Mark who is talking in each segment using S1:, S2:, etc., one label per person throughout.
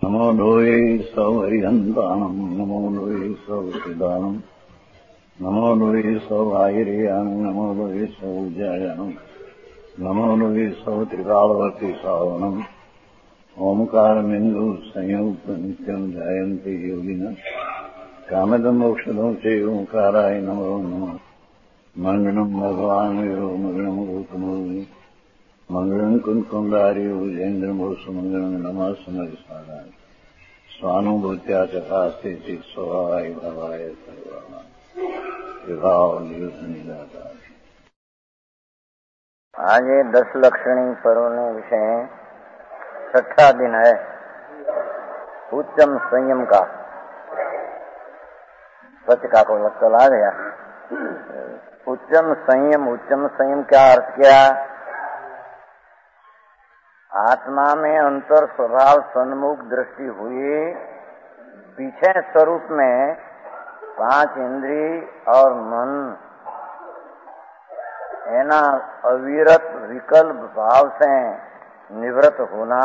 S1: नमो लोये सौहरिहन्तानम् नमो लोये सौसिदानम् नमो लोये सौभागिर्यानम् नमो लोये सौजायानम् नमो लोये सौत्रिकालवर्ति सावनम् ओंकारमिन्दु संयुक्त नित्यम् ध्यायन्ति योगिनः कामदम् मोक्षदम् च ओंकाराय नमो नमः मङ्गलम् भगवान् वीरो मङ्गलम् गौतमोऽग्नि मङ्गलम् कुन्कुण्डार्यो विजेन्द्रमोसुमङ्गलम् नमः समरिसाराय स्वानुभूत्या चकास्ते स्वभावाय भवाय सर्वाणाम् विभाव निदाता।
S2: आज ये 10 लक्षणी पर्वों विषय छठा दिन है उच्चम संयम का। सच का को चला गया। उच्चम संयम क्या अर्थ किया? आत्मा में अंतर स्वभाव सन्मुख दृष्टि हुई, पीछे स्वरूप में 5 इंद्रिय और मन एना अविरत विकल्प भाव से निवृत्त होना,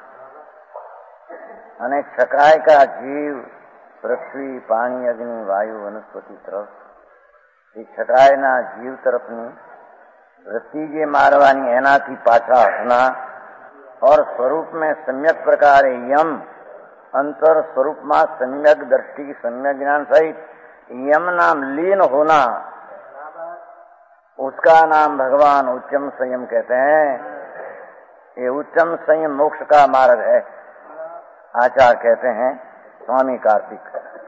S2: अनेक छकाय का जीव पृथ्वी पानी अग्नि वायु वनस्पति तरफ छकाय ना जीव तरफनी वृत्ति जे मारवानी एनाथी पाछा हटना और स्वरूप में सम्यक प्रकार यम अंतर स्वरूप में सम्यक दृष्टि सम्यक ज्ञान सहित यम नाम लीन होना, उसका नाम भगवान उच्चम संयम कहते हैं। ये उच्चम संयम मोक्ष का मार्ग है, आचार्य कहते हैं स्वामी कार्तिक।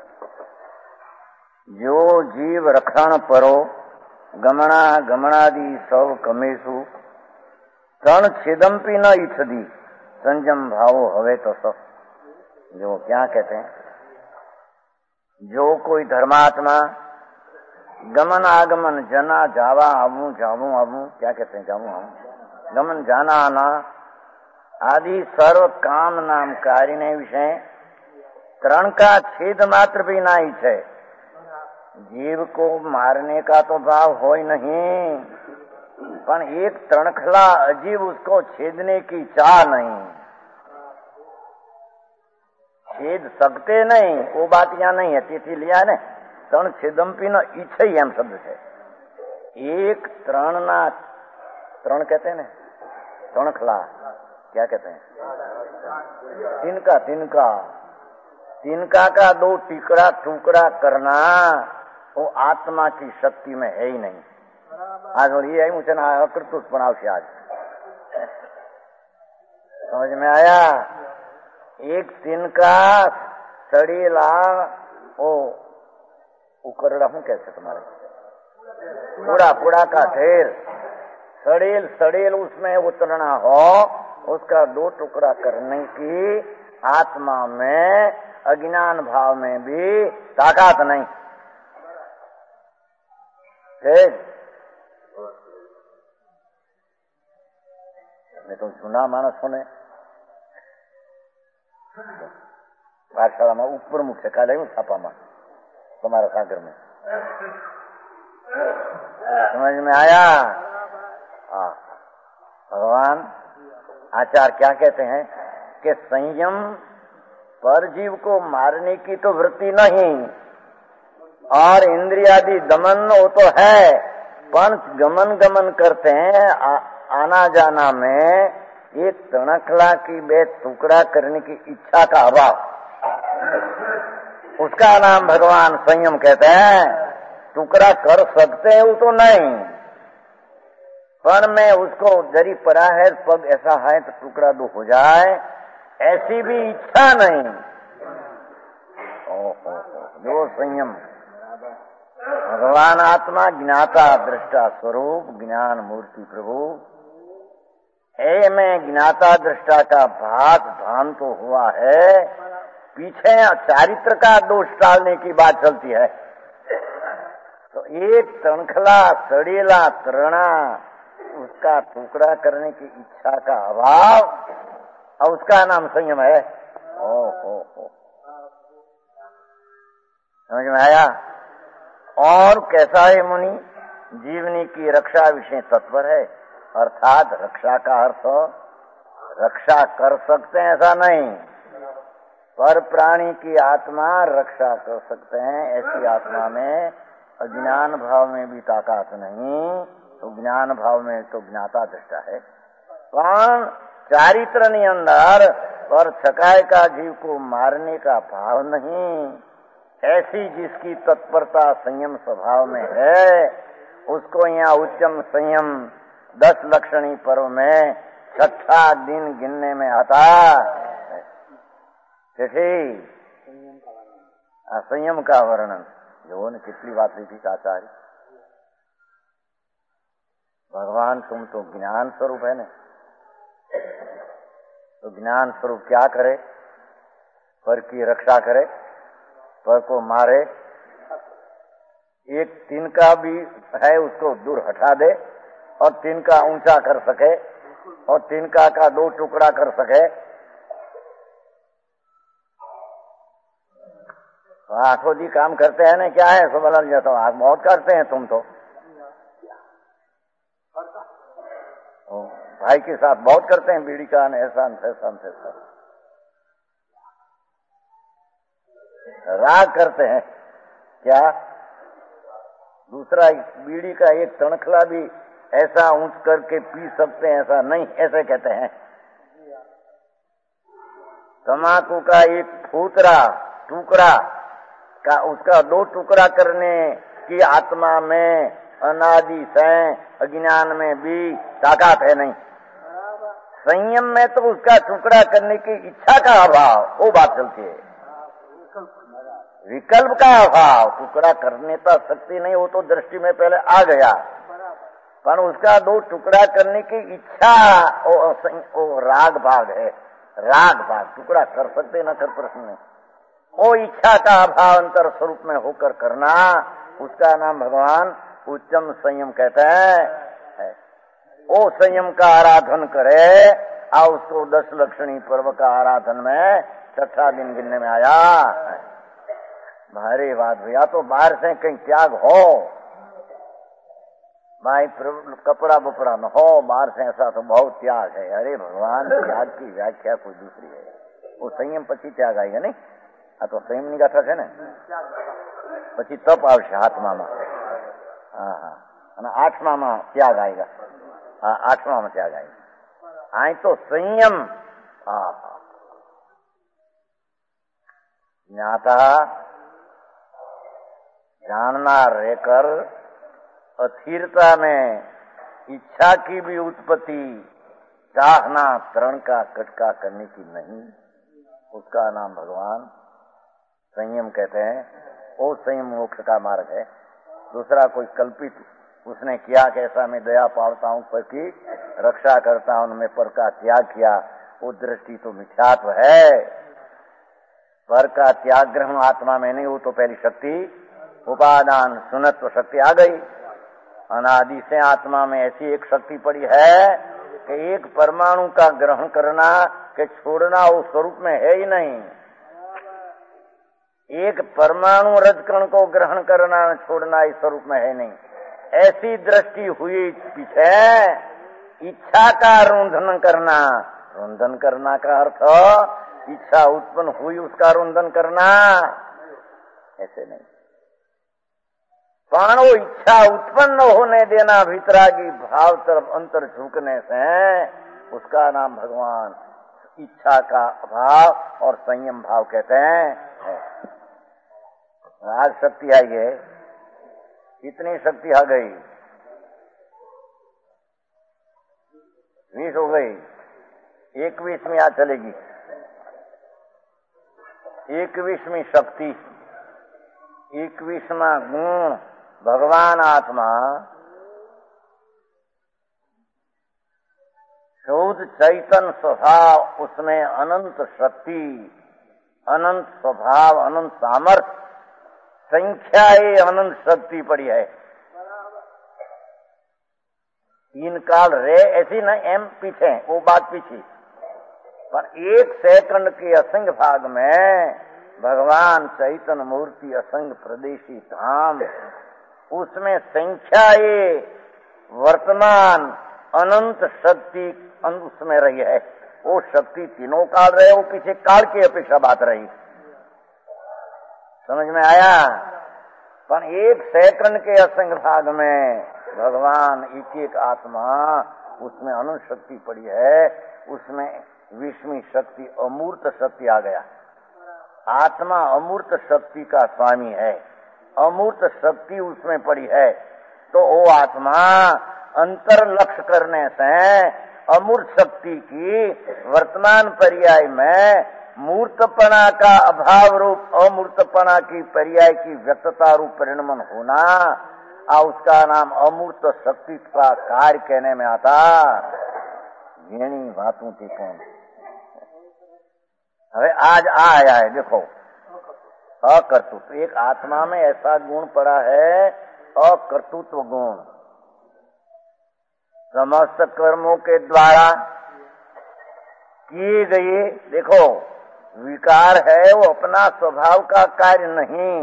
S2: जो जीव रक्षण परो गमनादि सब कमेशु तण छेदम्पी न इच्छदी संयम भावो हवे तो सब। जो क्या कहते हैं? जो कोई धर्मात्मा गमन आगमन जना जावा आबू क्या कहते हैं? जाऊं आऊं गमन जाना आना आदि सर्व काम नाम कार्य ने विषय तरण का छेद मात्र भी ना इच्छे। जीव को मारने का तो भाव हो ही नहीं, पर एक तणखला अजीब उसको छेदने की चाह नहीं, छेद सकते नहीं, वो बात यहाँ नहीं है। तिथि लिया है न तण छेदम्पी न इच्छा ही हम शब्द है। एक तरण ना तरण कहते हैं न, तणखला क्या कहते हैं? तिनका का 2 टुकड़ा करना वो आत्मा की शक्ति में है ही नहीं। आज और ये मुझे ना अकृतुत बनाव से आज समझ में आया। एक तिनका सड़ेला ओ उकरड़ा हूँ कैसे तुम्हारे पूरा का ढेर सड़ेल उसमें उतरना हो, उसका 2 टुकड़ा करने की आत्मा में अज्ञान भाव में भी ताकत नहीं। मैं तो सुना मानस होने पाठशाला में ऊपर मुख्य काले छापा में तुम्हारा सागर में समझ में आया। हाँ, भगवान आचार्य क्या कहते हैं कि संयम पर जीव को मारने की तो वृत्ति नहीं, और इंद्रियादि दमन वो तो है, पंच गमन करते हैं आना जाना में एक तणखला की 2 टुकड़ा करने की इच्छा का अभाव, उसका नाम भगवान संयम कहते हैं। टुकड़ा कर सकते हैं वो तो नहीं, पर मैं उसको जरी पड़ा है पग ऐसा है तो टुकड़ा 2 हो जाए ऐसी भी इच्छा नहीं। जो संयम भगवान आत्मा ज्ञाता दृष्टा स्वरूप ज्ञान मूर्ति प्रभु में ज्ञाता दृष्टा का भान तो हुआ है, पीछे चारित्र का दोष टालने की बात चलती है। तो एक तणखला सड़ेला तरणा उसका टुकड़ा करने की इच्छा का अभाव और उसका नाम संयम है। हो समझ में आया। और कैसा है मुनि? जीवनी की रक्षा विषय तत्पर है, अर्थात रक्षा का अर्थ रक्षा कर सकते हैं ऐसा नहीं, पर प्राणी की आत्मा रक्षा कर सकते हैं, ऐसी आत्मा में अज्ञान भाव में भी ताकत नहीं, तो ज्ञान भाव में तो ज्ञाता दृष्टा है। पण चारित्र ની અંદર पर छकाय का जीव को मारने का भाव नहीं, ऐसी जिसकी तत्परता संयम स्वभाव में है, उसको यहाँ उच्चम संयम 10 लक्षणी पर्व में 6ठा दिन गिनने में आता। संयम का वर्णन जो ने कितनी बात ली थी आचार्य। भगवान तुम तो ज्ञान स्वरूप है ना, तो ज्ञान स्वरूप क्या करे? पर की रक्षा करे, पर को मारे, एक तिनका भी है उसको दूर हटा दे और तिनका ऊंचा कर सके और तिनका का 2 टुकड़ा कर सके। आठों जी काम करते हैं ना, क्या है सब अलग जाता हूँ, आप बहुत करते हैं तुम तो, भाई के साथ बहुत करते हैं, बीड़ी का एहसान फैसान फैसान राग करते हैं क्या? दूसरा बीड़ी का एक तणखला भी ऐसा ऊंच करके पी सकते हैं ऐसा नहीं, ऐसे कहते हैं। तम्बाकू का एक फूतरा टुकड़ा का उसका 2 टुकड़ा करने की आत्मा में अनादि से अज्ञान में भी ताकत है नहीं। संयम में तो उसका टुकड़ा करने की इच्छा का अभाव, वो बात चलती है। विकल्प का अभाव, टुकड़ा करने पर शक्ति नहीं, वो तो दृष्टि में पहले आ गया, पर उसका 2 टुकड़ा करने की इच्छा वो राग भाग है। राग भाग टुकड़ा कर सकते न कर प्रश्न नहीं, वो इच्छा का अभाव अंतर स्वरूप में होकर करना, उसका नाम भगवान उच्चम संयम कहते हैं। वो संयम का आराधन करे और उसको 10 लक्षणी पर्व का आराधन में 6ठा दिन गिनने में आया। भारी बात भैया, तो बाहर से कहीं त्याग हो, भाई कपड़ा बपड़ा न हो, बाहर से ऐसा तो बहुत त्याग है। अरे भगवान त्याग की व्याख्या कोई दूसरी है, वो संयम पची त्याग आएगा नहीं, आ तो संयम ની ગાથા છે ને, પછી તપ આવશે 8મામાં, હા, અને 8મામાં ત્યાગ આएगा, हाँ 8મામાં ત્યાગ आएगा। आई तो संयम ज्ञाता जानना रहकर अस्थिरता में इच्छा की भी उत्पत्ति चाहना तरण का कटका करने की नहीं, उसका नाम भगवान संयम कहते हैं। वो संयम मोक्ष का मार्ग है। दूसरा कोई कल्पित उसने किया कि ऐसा मैं दया पालता हूं, पर की रक्षा करता हूं, मैं पर का त्याग किया, वो दृष्टि तो मिथ्यात्व है। पर का त्याग ग्रहण आत्मा में नहीं, वो तो पहली शक्ति उपादान सुनत्व शक्ति आ गई। अनादि से आत्मा में ऐसी एक शक्ति पड़ी है कि एक परमाणु का ग्रहण करना कि छोड़ना वो स्वरूप में है ही नहीं। एक परमाणु रजकण को ग्रहण करना छोड़ना इस स्वरूप में है नहीं। ऐसी दृष्टि हुई पीछे इच्छा का रुंधन करना, रुंधन करना का अर्थ इच्छा उत्पन्न हुई उसका रुंधन करना ऐसे नहीं, पण वो इच्छा उत्पन्न होने देना भीतरागी भाव तरफ अंतर झुकने से, उसका नाम भगवान इच्छा का भाव और संयम भाव कहते हैं। आज शक्ति आई है, इतनी शक्ति आ गई, 20 हो गई, 21वीं आज चलेगी। 21वीं शक्ति, 21वां गुण भगवान आत्मा शुद्ध चैतन्य स्वभाव, उसमें अनंत शक्ति, अनंत स्वभाव, अनंत सामर्थ्य, संख्या ये अनंत शक्ति पड़ी है। 3 काल रे ऐसी न एम पीछे, वो बात पीछे, पर 1 सेकंड के असंख्य भाग में भगवान चैतन्य मूर्ति असंख्य प्रदेशी धाम, उसमें संख्या ये वर्तमान अनंत शक्ति उसमें रही है। वो शक्ति तीनों काल रहे, वो पीछे काल की अपेक्षा बात रही। समझ में आया? पर एक सेकंड के असंग भाग में भगवान एक एक आत्मा, उसमें अनंत शक्ति पड़ी है, उसमें विस्मी शक्ति, अमूर्त शक्ति आ गया। आत्मा अमूर्त शक्ति का स्वामी है, अमूर्त शक्ति उसमें पड़ी है, तो वो आत्मा अंतर लक्ष्य करने से अमूर्त शक्ति की वर्तमान पर्याय में मूर्तपना का अभाव रूप अमूर्तपना की पर्याय की व्यक्तता रूप परिणमन होना, और उसका नाम अमूर्त शक्ति का कार्य कहने में आता। येणी बातों थी कौन હવે आज आया है, देखो अकर्तृत्व। एक आत्मा में ऐसा गुण पड़ा है, अकर्तृत्व गुण। समस्त कर्मों के द्वारा किए गए, देखो विकार है, वो अपना स्वभाव का कार्य नहीं।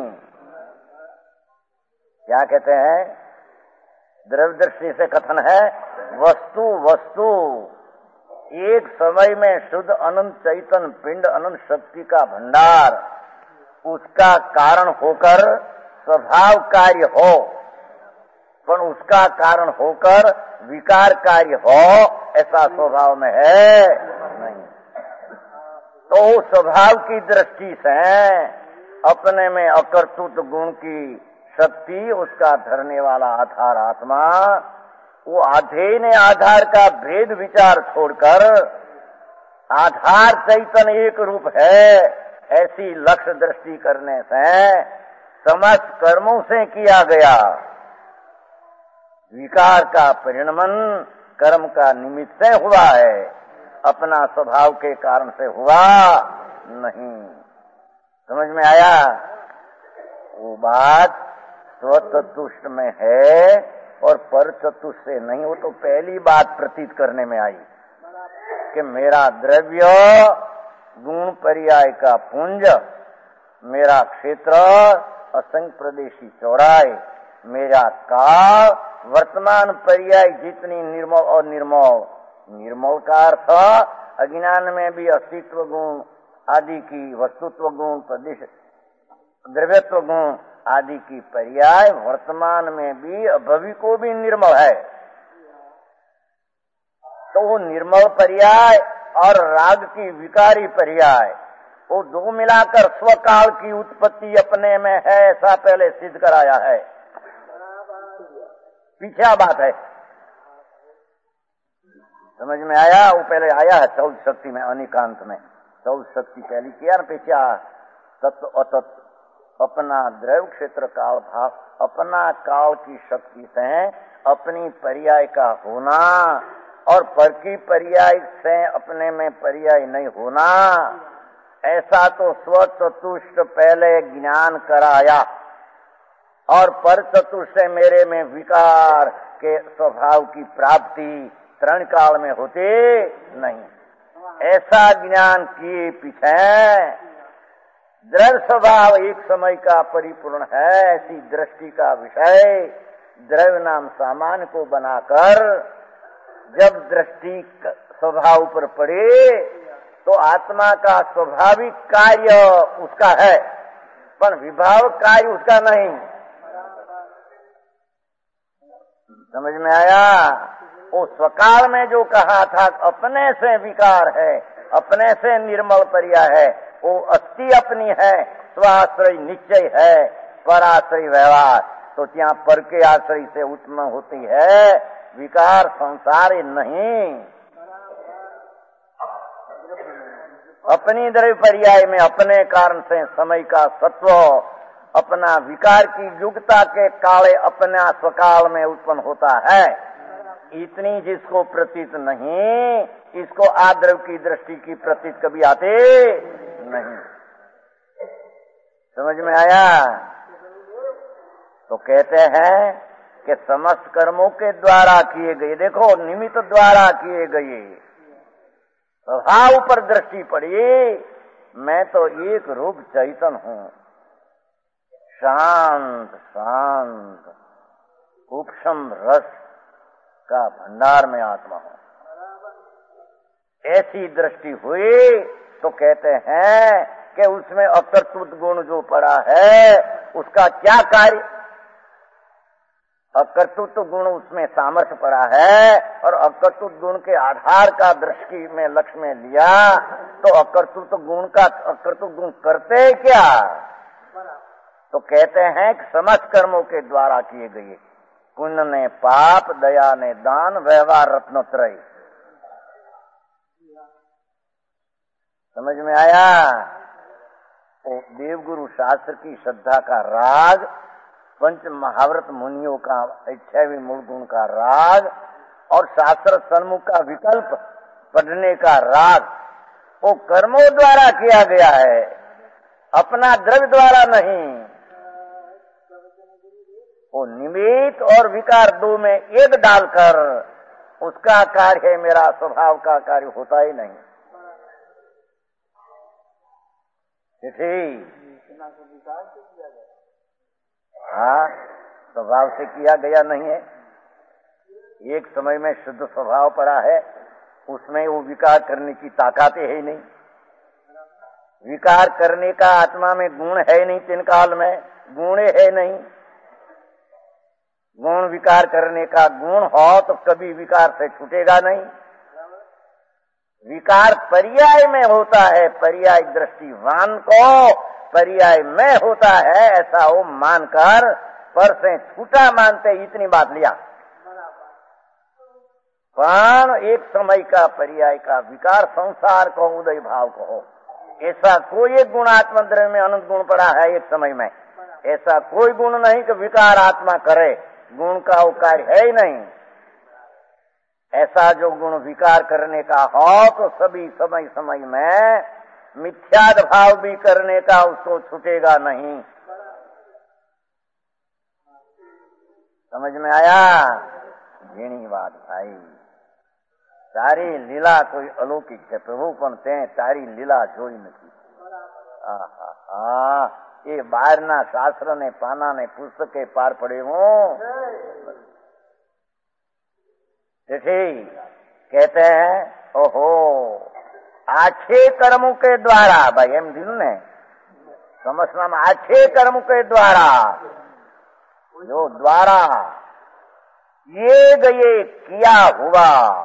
S2: क्या कहते हैं? द्रव्य दृष्टि से कथन है, वस्तु एक समय में शुद्ध अनंत चैतन्य पिंड अनंत शक्ति का भंडार, उसका कारण होकर स्वभाव कार्य हो, पर उसका कारण होकर विकार कार्य हो, ऐसा स्वभाव में है नहीं। तो स्वभाव की दृष्टि से अपने में अकर्तृत्व गुण की शक्ति, उसका धरने वाला आधार आत्मा, वो अध्ययन आधार का भेद विचार छोड़कर आधार चैतन्य एक रूप है, ऐसी लक्ष्य दृष्टि करने से समस्त कर्मों से किया गया विकार का परिणमन कर्म का निमित्त से हुआ है, अपना स्वभाव के कारण से हुआ नहीं। समझ में आया? वो बात स्वतुष्ट में है और पर चतुष्ट से नहीं। वो तो पहली बात प्रतीत करने में आई कि मेरा द्रव्य गुण पर्याय का पुंज, मेरा क्षेत्र असंख्य प्रदेशी चौड़ाई, मेरा काल वर्तमान पर्याय जितनी निर्मल और निर्मल, निर्मल का अर्थ अज्ञान में भी अस्तित्व गुण आदि की, वस्तुत्व गुण, प्रदेश द्रव्यत्व गुण आदि की पर्याय वर्तमान में भी अभवी को भी निर्मल है। तो वो निर्मल पर्याय और राग की विकारी पर्याय, वो दो मिलाकर स्वकाल की उत्पत्ति अपने में है, ऐसा पहले सिद्ध कराया है। पीछे बात है, समझ में आया? वो पहले आया है 14 शक्ति में, अनिकांत में 14 शक्ति पहली किया न, पीछे तत्व अतत्व, अपना द्रव्य क्षेत्र काल भाव, अपना काल की शक्ति से अपनी पर्याय का होना और पर की पर्याय से अपने में पर्याय नहीं होना, ऐसा तो स्वचतुष्ट पहले ज्ञान कराया, और पर चतुष्ट से मेरे में विकार के स्वभाव की प्राप्ति तरण काल में होती नहीं। ऐसा ज्ञान किए पीछे द्रव्य स्वभाव एक समय का परिपूर्ण है, ऐसी दृष्टि का विषय द्रव्य नाम सामान्य को बनाकर जब दृष्टि स्वभाव पर पड़े तो आत्मा का स्वाभाविक कार्य उसका है, पर विभाव कार्य उसका नहीं। समझ में आया? वो स्वकाल में जो कहा था अपने से विकार है, अपने से निर्मल पर्याय है, वो अस्थि अपनी है, स्वाश्रय निश्चय है, पराश्रय व्यवहार, तो यहाँ पर के आश्रय से उत्पन्न होती है, विकार संसार नहीं। अपनी द्रव्य पर्याय में अपने कारण से समय का सत्व अपना विकार की युगता के काले अपना स्वकाल में उत्पन्न होता है, इतनी जिसको प्रतीत नहीं, इसको आद्रव की दृष्टि की प्रतीत कभी आते नहीं। समझ में आया? तो कहते हैं कि समस्त कर्मों के द्वारा किए गए, देखो निमित्त द्वारा किए गए, स्वभाव पर दृष्टि पड़ी, मैं तो एक रूप चैतन्य हूँ, शांत शांत उपशम रस का भंडार में आत्मा हूँ। ऐसी दृष्टि हुई तो कहते हैं कि उसमें अकर्तृत्व गुण जो पड़ा है उसका क्या कार्य? अकर्तृत्व गुण उसमें सामर्थ्य पड़ा है और अकर्तृत्व गुण के आधार का दृष्टि में लक्ष्य में लिया तो अकर्तृत्व गुण करते क्या? तो कहते हैं कि समस्त कर्मों के द्वारा किए गए, पुण्य ने पाप, दया ने दान, व्यवहार रत्नत्रय। समझ में आया? तो देवगुरु शास्त्र की श्रद्धा का राग, पंच महाव्रत मुनियों का 28वें मूल गुण का राग और शास्त्र सन्मुख का विकल्प पढ़ने का राग, वो कर्मों द्वारा किया गया है, अपना द्रव्य द्वारा नहीं। वो निमित्त और विकार दो में एक डालकर उसका कार्य है, मेरा स्वभाव का कार्य होता ही नहीं। हाँ, स्वभाव से किया गया नहीं है। एक समय में शुद्ध स्वभाव पड़ा है, उसमें वो विकार करने की ताकत है नहीं। विकार करने का आत्मा में गुण है नहीं, तीन काल में गुण है नहीं। गुण विकार करने का गुण हो तो कभी विकार से छूटेगा नहीं। विकार पर्याय में होता है, पर्याय दृष्टिवान को पर्याय में होता है, ऐसा वो मानकर पर से छूटा मानते इतनी बात लिया। पण एक समय का पर्याय का विकार संसार को उदय भाव को हो, ऐसा कोई एक गुण आत्मद्रव्य में अनंत गुण पड़ा है एक समय में, ऐसा कोई गुण नहीं कि विकार आत्मा करे, गुण का वो कार्य है ही नहीं। ऐसा जो गुण विकार करने का हो तो सभी समय समय में मिथ्याद भाव भी करने का उसको छूटेगा नहीं। समझ में आया? घणी बात भाई। तारी लीला कोई अलौकिक है प्रभु, पण ते तारी लीला જોઈ નથી। ये બહારના શાસ્ત્ર ને પાના ને પુસ્તકે પાર પડે હું। कहते हैं ओहो आछे कर्मों के द्वारा, भाई एम दिल ने समझना में आछे कर्म के द्वारा जो द्वारा ये गए किया हुआ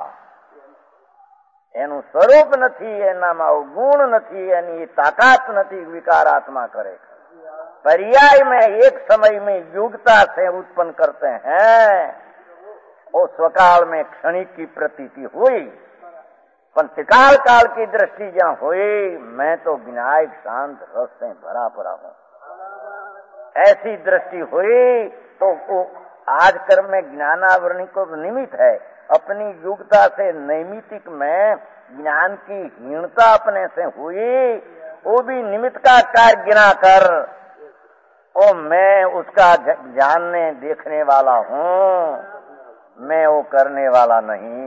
S2: એનું સ્વરૂપ નથી, એનામાં ગુણ નથી, એની તાકાત નથી विकारात्मा करे। पर्याय में एक समय में युगता से उत्पन्न करते हैं, वो स्वकाल में क्षणिक की प्रतीति हुई, पर त्रिकाल काल की दृष्टि जहाँ हुई, मैं तो विनायक शांत रस से भरा पड़ा हूँ, ऐसी दृष्टि हुई तो वो आज कर्म में ज्ञानावरणी को निमित्त है। अपनी युगता से नैमितिक में ज्ञान की हीनता अपने से हुई, वो भी निमित्त का कार्य गिना कर ओ मैं उसका जानने देखने वाला हूँ, मैं वो करने वाला नहीं।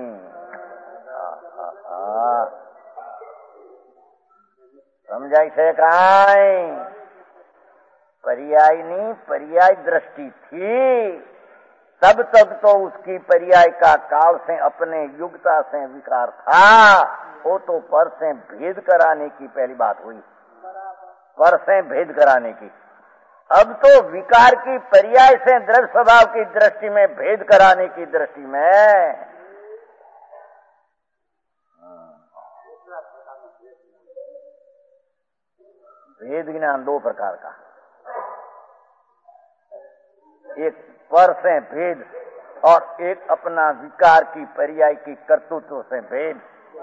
S2: समझाई छे काई? पर्यायनी पर्याय दृष्टि थी, तब तक तो उसकी पर्याय का काल से अपने युगता से विकार था, वो तो पर से भेद कराने की पहली बात हुई, पर से भेद कराने की। अब तो विकार की पर्याय से द्रव्य स्वभाव की दृष्टि में भेद कराने की दृष्टि में भेद ज्ञान दो प्रकार का, एक पर से भेद और एक अपना विकार की पर्याय की कर्तृत्व से भेद।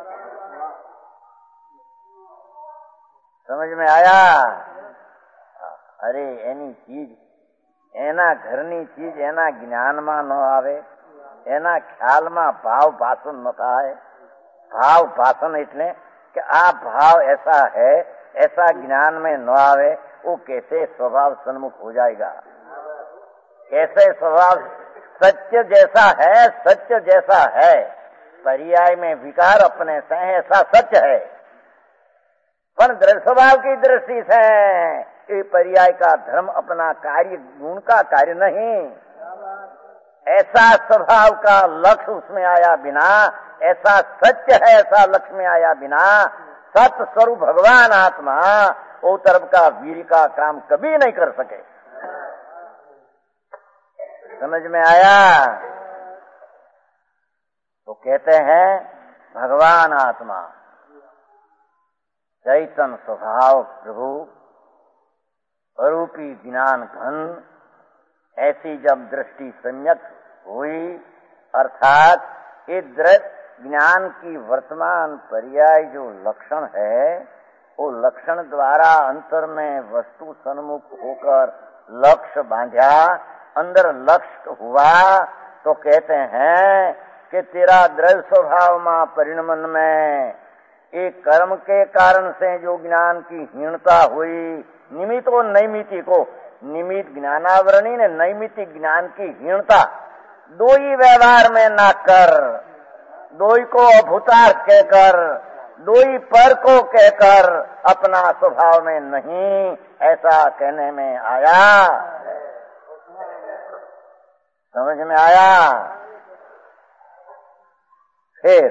S2: समझ में आया? अरे एनी चीज एना घरनी चीज एना ज्ञान में न आवे, एना ख्याल में भाव भाषण न थाय। भाव भाषण એટલે कि आ भाव ऐसा है, ऐसा ज्ञान में न आवे, वो कैसे स्वभाव सन्मुख हो जाएगा? कैसे स्वभाव सत्य जैसा है, सत्य जैसा है, पर्याय में विकार अपने से ऐसा सत्य है, पर द्रव्य स्वभाव की दृष्टि से ये पर्याय का धर्म अपना कार्य गुण का कार्य नहीं, ऐसा स्वभाव का लक्ष्य उसमें आया बिना, ऐसा सत्य है ऐसा लक्ष्य में आया बिना, सत्य स्वरूप भगवान आत्मा वो तरफ का वीर का काम कभी नहीं कर सके। समझ में आया? तो कहते हैं भगवान आत्मा चैतन्य स्वभाव प्रभु अरूपी ज्ञान घन, ऐसी जब दृष्टि सम्यक हुई, अर्थात ये ज्ञान की वर्तमान पर्याय जो लक्षण है, वो लक्षण द्वारा अंतर में वस्तु सन्मुख होकर लक्ष्य बांधा, अंदर लक्ष्य हुआ, तो कहते हैं कि तेरा द्रव्य स्वभाव मां परिणमन में एक कर्म के कारण से जो ज्ञान की हीनता हुई, निमित्त और नैमित्तिक को, निमित्त ज्ञानावरणी ने नैमित्तिक ज्ञान की हीनता दो ही व्यवहार में ना कर, दो ही को अभूतार्थ कहकर, दो ही पर को कहकर अपना स्वभाव में नहीं, ऐसा कहने में आया। समझ में आया? फिर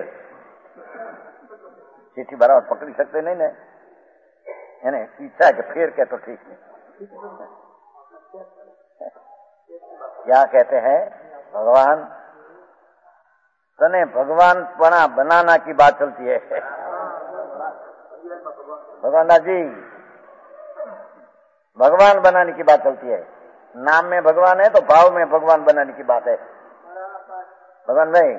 S2: चिट्ठी बराबर पकड़ सकते नहीं ने, यानी इच्छा है कि फिर कह तो ठीक नहीं। क्या कहते हैं भगवान तने भगवान पना बनाना की बात चलती है। भगवान जी भगवान बनाने की बात चलती है। नाम में भगवान है तो भाव में भगवान बनाने की बात है। भगवान भाई,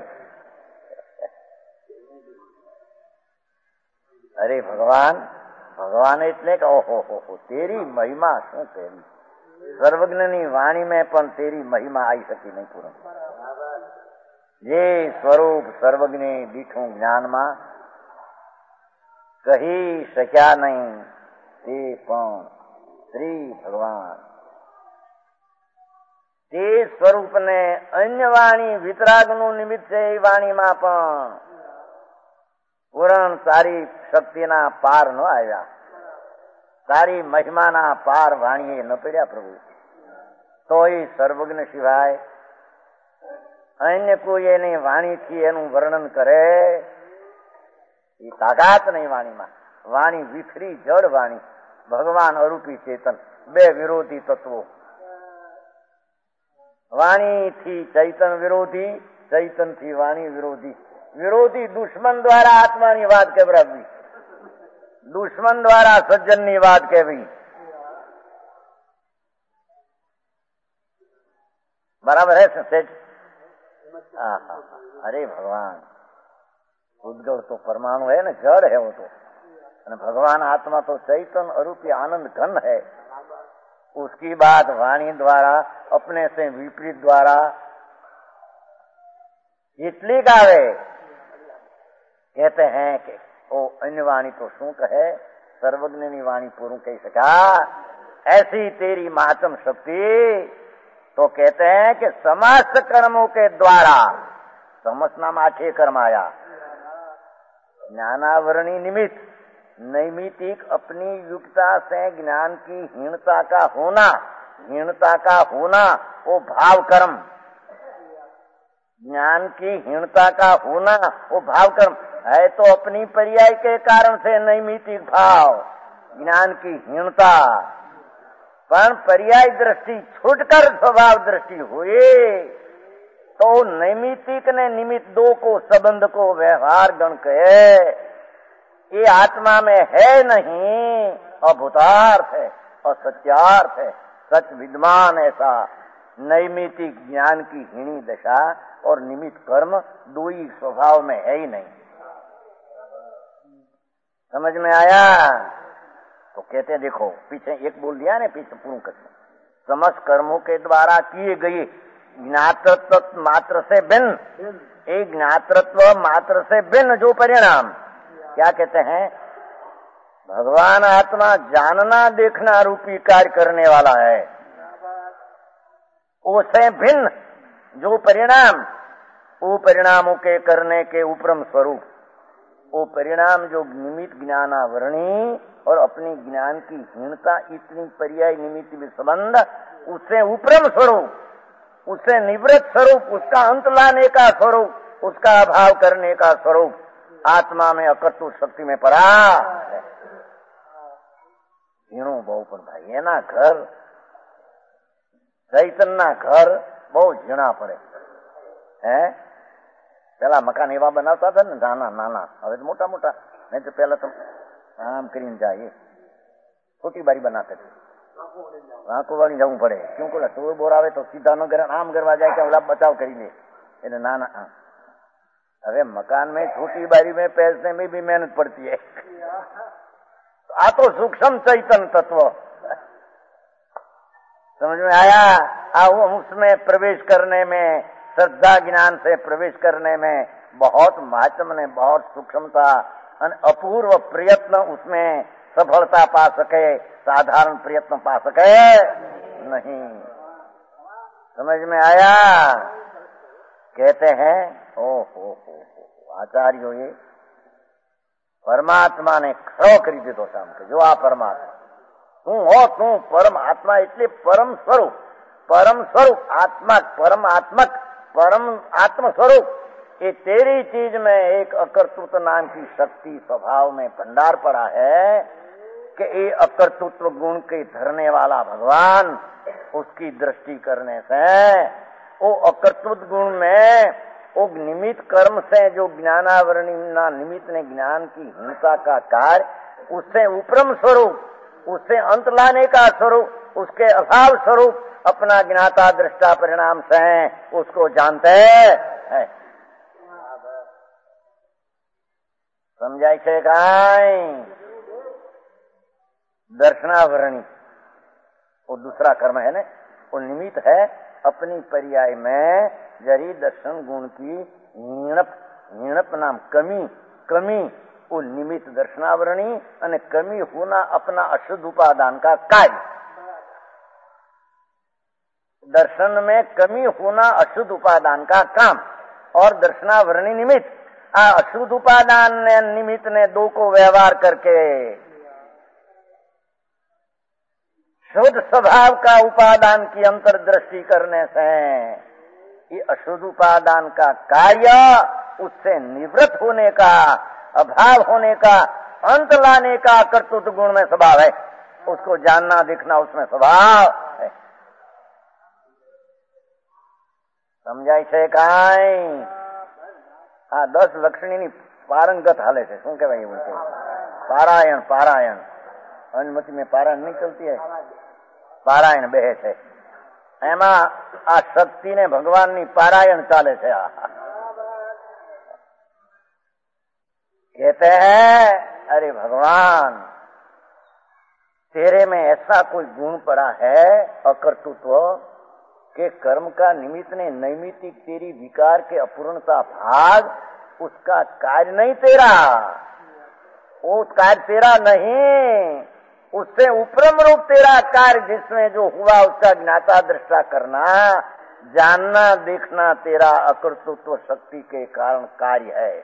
S2: अरे भगवान भगवान એટલે કે ઓહો તેરી મહિમા શું કહેવી, સર્વજ્ઞની વાણી में પણ તેરી મહિમા आई सकी नहीं पूर्ण। જે સ્વરૂપ સર્વજ્ઞ દીઠું જ્ઞાનમાં કહી શક્યા નહીં, તે પણ શ્રી ભગવાન તે સ્વરૂપને અન્ય વાણી વિતરાગનું નિમિત્ત છે, એ વાણીમાં પણ પૂરણ તારી શક્તિના પાર ન આવ્યા, તારી મહિમાના પાર વાણીએ ન પડ્યા પ્રભુ। તો એ સર્વજ્ઞ સિવાય અન્ય કોઈ એની વાણીથી એનું વર્ણન કરે એ તાકાત નહીં વાણીમાં। વાણી વિખરી જડ વાણી, ભગવાન અરૂપી ચેતન, બે વિરોધી તત્વો। વાણીથી ચૈતન વિરોધી, ચૈતનથી વાણી વિરોધી। विरोधी दुश्मन द्वारा आत्मा की बात कहवी, दुश्मन द्वारा सज्जन की बात कहवी। बराबर है सच? अरे भगवान उद्गव तो परमाणु है ना, जड़ है वो तो, भगवान आत्मा तो चैतन अरूपी आनंद घन है। उसकी बात वाणी द्वारा अपने से विपरीत द्वारा इतली गावे, कहते हैं कि ओ अन्य वाणी तो शू कहे, सर्वज्ञ वाणी पूर्ण कह सका। ऐसी तेरी महात्म शक्ति, तो कहते हैं कि समस्त कर्मों के द्वारा, समस्त नाम 8 कर्म आया, ज्ञानावरणी निमित्त नैमित्तिक अपनी युक्ता से ज्ञान की हीनता का होना, हीनता का होना वो भाव कर्म, ज्ञान की हीनता का होना वो भाव कर्म है। तो अपनी पर्याय के कारण से नैमित्तिक भाव ज्ञान की हीनता, पर पर्याय दृष्टि छूटकर स्वभाव दृष्टि हुई, तो नैमित्तिक ने निमित्त दो को संबंध को व्यवहार गण कहे, ये आत्मा में है नहीं, अभूतार्थ है, असत्यार्थ है, सच विद्यमान। ऐसा नैमित्तिक ज्ञान की हीनी दशा और निमित्त कर्म दो ही स्वभाव में है ही नहीं। समझ में आया? तो कहते देखो, पीछे एक बोल दिया ने, पीछे पूर्ण करते, समस्त कर्मों के द्वारा किए गए ज्ञातृत्व मात्र से भिन्न, एक ज्ञातृत्व मात्र से भिन्न जो परिणाम, क्या कहते हैं? भगवान आत्मा जानना देखना रूपी कार्य करने वाला है, उससे भिन्न जो परिणाम, वो परिणामों के करने के उपरम स्वरूप, वो परिणाम जो निमित्त ज्ञानावरणी और अपनी ज्ञान की हीनता, इतनी पर्याय निमित्त भी संबंध, उससे उपरम स्वरूप उससे निवृत्त स्वरूप, उसका अंत लाने का स्वरूप, उसका अभाव करने का स्वरूप आत्मा में अकर्तृ शक्ति में पड़ा है। ઝીણું બહુ પણ ભાઈ એના ઘર ચૈતનના ઘર બહુ ઝીણા પડે હે। પેલા મકાન એવા બનાવતા હતા ને નાના નાના, હવે તો મોટા મોટા, નહીં તો પેલા તો આમ કરીને જાય छोटी बारी बनाते थे, आंखों वाली जવું પડે क्यों बोला चोर बोर आवे तो सीधा न करे आम करवा जाए क्या ओला बचाव करी ले એટલે ના ના। હવે मकान में छोटी बारी में पैसे में भी मेहनत पड़ती है। आ तो सूक्ष्म चैतन्य तत्व समझ में आया। उसमें प्रवेश करने में, श्रद्धा ज्ञान से प्रवेश करने में बहुत महात्म ने बहुत सूक्ष्मता और अपूर्व प्रयत्न उसमें सफलता पा सके, साधारण प्रयत्न पा सके नहीं। समझ में आया। कहते हैं ओहो आचार्यों ये परमात्मा ने खड़ो કરી દીધો સામે જો આ પરમાત્મા તું હો, તું પરમાત્મા એટલે પરમ स्वरूप आत्मक परम आत्म स्वरूप। ये तेरी चीज में एक अकर्तृत्व नाम की शक्ति स्वभाव में भंडार पड़ा है कि ये अकर्तृत्व गुण के धरने वाला भगवान, उसकी दृष्टि करने से वो अकर्तृत्व गुण में वो निमित्त कर्म से जो ज्ञानावरणी निमित्त ने ज्ञान की हिंसा का कार्य, उससे उपरम स्वरूप, उससे अंत लाने का स्वरूप, उसके अभाव स्वरूप अपना ज्ञाता दृष्टा परिणाम से उसको जानते हैं। समझाई छे काई। दर्शनावरणी वो दूसरा कर्म है ना, वो निमित्त है अपनी पर्याय में जरी दर्शन गुण की नीणप नाम कमी वो निमित्त दर्शनावरणी और कमी होना अपना अशुद्ध उपादान का कार्य। दर्शन में कमी होना अशुद्ध उपादान का काम और दर्शनावरणी निमित्त। अशुद्ध उपादान ने निमित्त ने दो को व्यवहार करके शुद्ध स्वभाव का उपादान की अंतर्दृष्टि करने से ये अशुद्ध उपादान का कार्य उससे निवृत्त होने का, अभाव होने का, अंत लाने का कर्तृत्व गुण में स्वभाव है। उसको जानना देखना उसमें स्वभाव है। समझाई छे काई। 10 लक्षणी पारंगत हाले छे। શું કહેવાય એવું છે? પારાયણ अनुमति में पारायण नहीं चलती है, पारायण बेहे छे। एमा आ शक्ति ने भगवान नी पारायण चाले छे। कहते हैं अरे भगवान तेरे में ऐसा कोई गुण पड़ा है अकर्तृत्व के कर्म का निमित्त ने नैमित्तिक तेरी विकार के अपूर्णता भाग उसका कार्य नहीं तेरा, वो कार्य तेरा नहीं, उससे उपरम रूप तेरा कार्य जिसमें जो हुआ उसका ज्ञाता दृष्टा करना, जानना देखना तेरा अकर्तृत्व शक्ति के कारण कार्य है।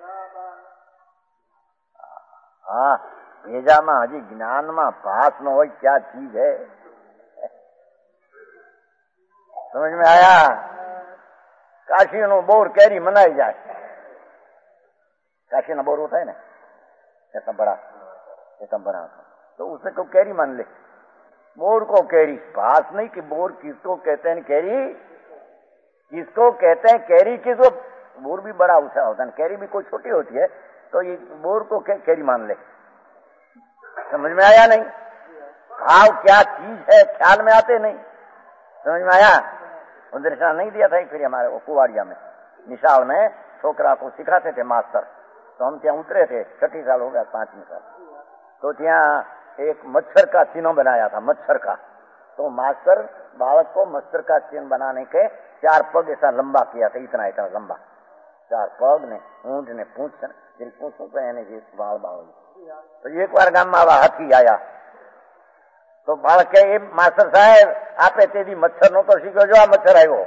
S2: हाँ भेजा में हजी ज्ञान में भास न हो क्या चीज है। समझ में आया। काशी नो बोर कैरी मनाई जाए, काशी ना बोर होता है ना एकदम बड़ा तो उसे को कैरी मान ले। बोर को कैरी भास नहीं कि बोर किसको कहते हैं कैरी, किसको कहते हैं कैरी, किसको बोर भी बड़ा ऊंचा होता है, कैरी भी कोई छोटी होती है, तो ये बोर को कैरी मान ले। समझ में आया नहीं। भाव क्या चीज है ख्याल में आते नहीं। समझ में आया। दर्शन नहीं दिया था फिर हमारे वो कुवाड़िया में निशाल में छोकरा को सिखाते थे मास्टर, तो हम ત્યાં उतरे थे, 6 साल हो गया 5 साल, तो ત્યાં एक मच्छर का चिन्ह बनाया था, मच्छर का। तो मास्टर बालक को मच्छर का चिन्ह बनाने के 4 पग ऐसा लंबा किया था, इतना लंबा 4 पग ने ऊंट ने पूछों पे बाल तो एक बार गाम में आवा हाथी आया, तो बालक के मास्टर साहेब आपे तेरी मच्छर नो तो शीखो जो आ मच्छर आयो।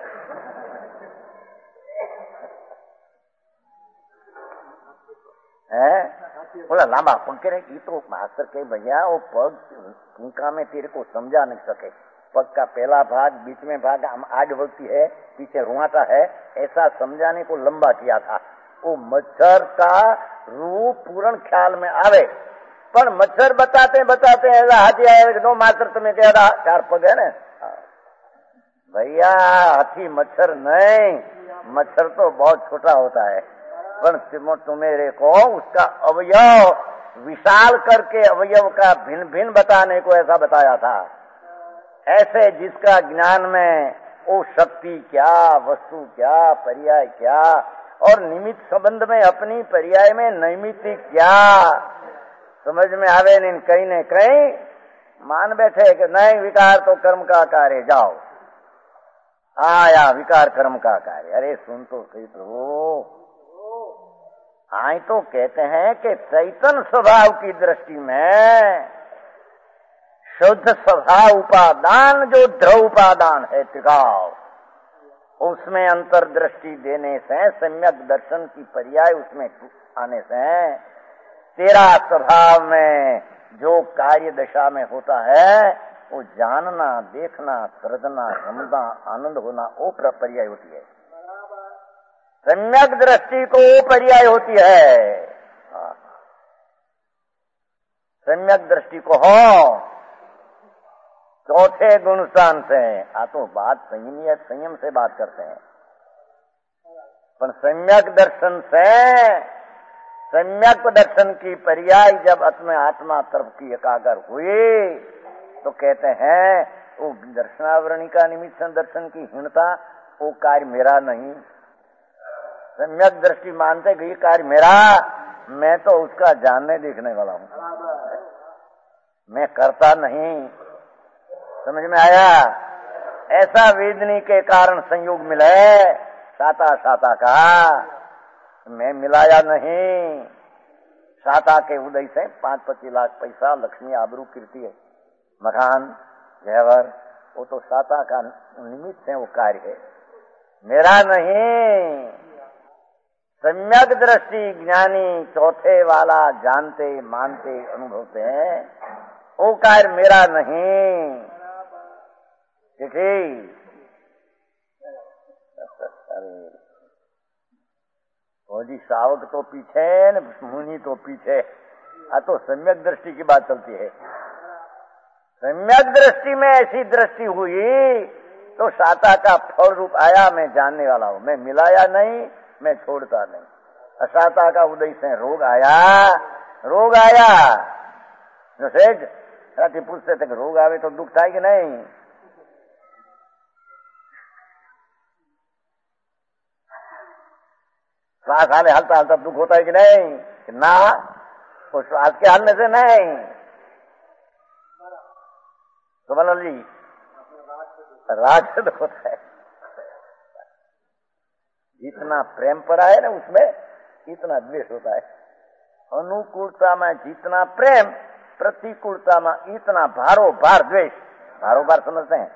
S2: बोला लांबा पग के ये तो मास्टर के भैया वो पग टूंका में तेरे को समझा नहीं सके, पग का पहला भाग, बीच में भाग आग होती है, पीछे रुआटा है, ऐसा समझाने को लंबा किया था। वो मच्छर का रूप पूर्ण ख्याल में आवे, पर मच्छर बताते बताते ऐसा हाथी आए दो मात्र तुम्हें कह रहा 4 पग है ना भैया, हाथी मच्छर नहीं, मच्छर तो बहुत छोटा होता है, पर तुम्हें को उसका अवयव विशाल करके अवयव का भिन्न भिन्न बताने को ऐसा बताया था। ऐसे जिसका ज्ञान में वो शक्ति क्या, वस्तु क्या, पर्याय क्या, और निमित्त संबंध में अपनी पर्याय में नैमित्तिक क्या समझ में आवे नहीं, कहीं न कहीं मान बैठे कि नहीं विकार तो कर्म का कार्य, जाओ आया विकार कर्म का कार्य। अरे सुन तो सही प्रभु, आई तो कहते हैं कि चैतन्य स्वभाव की दृष्टि में शुद्ध स्वभाव उपादान जो ध्रुव उपादान है टिकाव, उसमें अंतर्दृष्टि देने से, सम्यक दर्शन की पर्याय उसमें आने से तेरा स्वभाव में जो कार्य दशा में होता है वो जानना, देखना, श्रद्धना, समझना, आनंद होना, वो पर्याय होती है। सम्यक दृष्टि को वो पर्याय होती है। सम्यक दृष्टि को हो चौथे गुण स्थान से, तो बात संयम से बात करते हैं, पर सम्यक दर्शन से, सम्यक दर्शन की पर्याय जब आत्मा तरफ की एकाग्र हुई तो कहते हैं वो दर्शनावरणी का निमित्त दर्शन की हीनता, वो कार्य मेरा नहीं। सम्यक दृष्टि मानते कि ये कार्य मेरा, मैं तो उसका जानने देखने वाला हूं, मैं करता नहीं। समझ में आया? ऐसा वेदनी के कारण संयोग मिले साता का, मैं मिलाया नहीं। साता के उदय से 5-25 लाख पैसा, लक्ष्मी, आबरू, कीर्ति है, मकान, जहवर, वो तो साता का निमित्त है, वो कार्य है, मेरा नहीं। सम्यक दृष्टि ज्ञानी चौथे वाला जानते, मानते, अनुभवते हैं, वो कार्य मेरा नहीं। ठीक है? फौजी सावक तो पीछे न मुनि तो पीछे, तो सम्यक दृष्टि की बात चलती है। सम्यक दृष्टि में ऐसी दृष्टि हुई तो साता का फल रूप आया, मैं जानने वाला हूं, मैं मिलाया नहीं, मैं छोड़ता नहीं। असाता का उदय से रोग आया जो सेठ राती पूछते थे रोग आवे तो दुख था कि नहीं, श्वास हाले हलता हलता दुख होता है कि नहीं, कि ना, वो श्वास के हालने से नहीं। तो मनोज जी राग से दुख होता है, जितना प्रेम पड़ा है ना उसमें इतना द्वेष होता है। अनुकूलता में जितना प्रेम, प्रतिकूलता में इतना भारो भार द्वेष। भारो भार समझते हैं?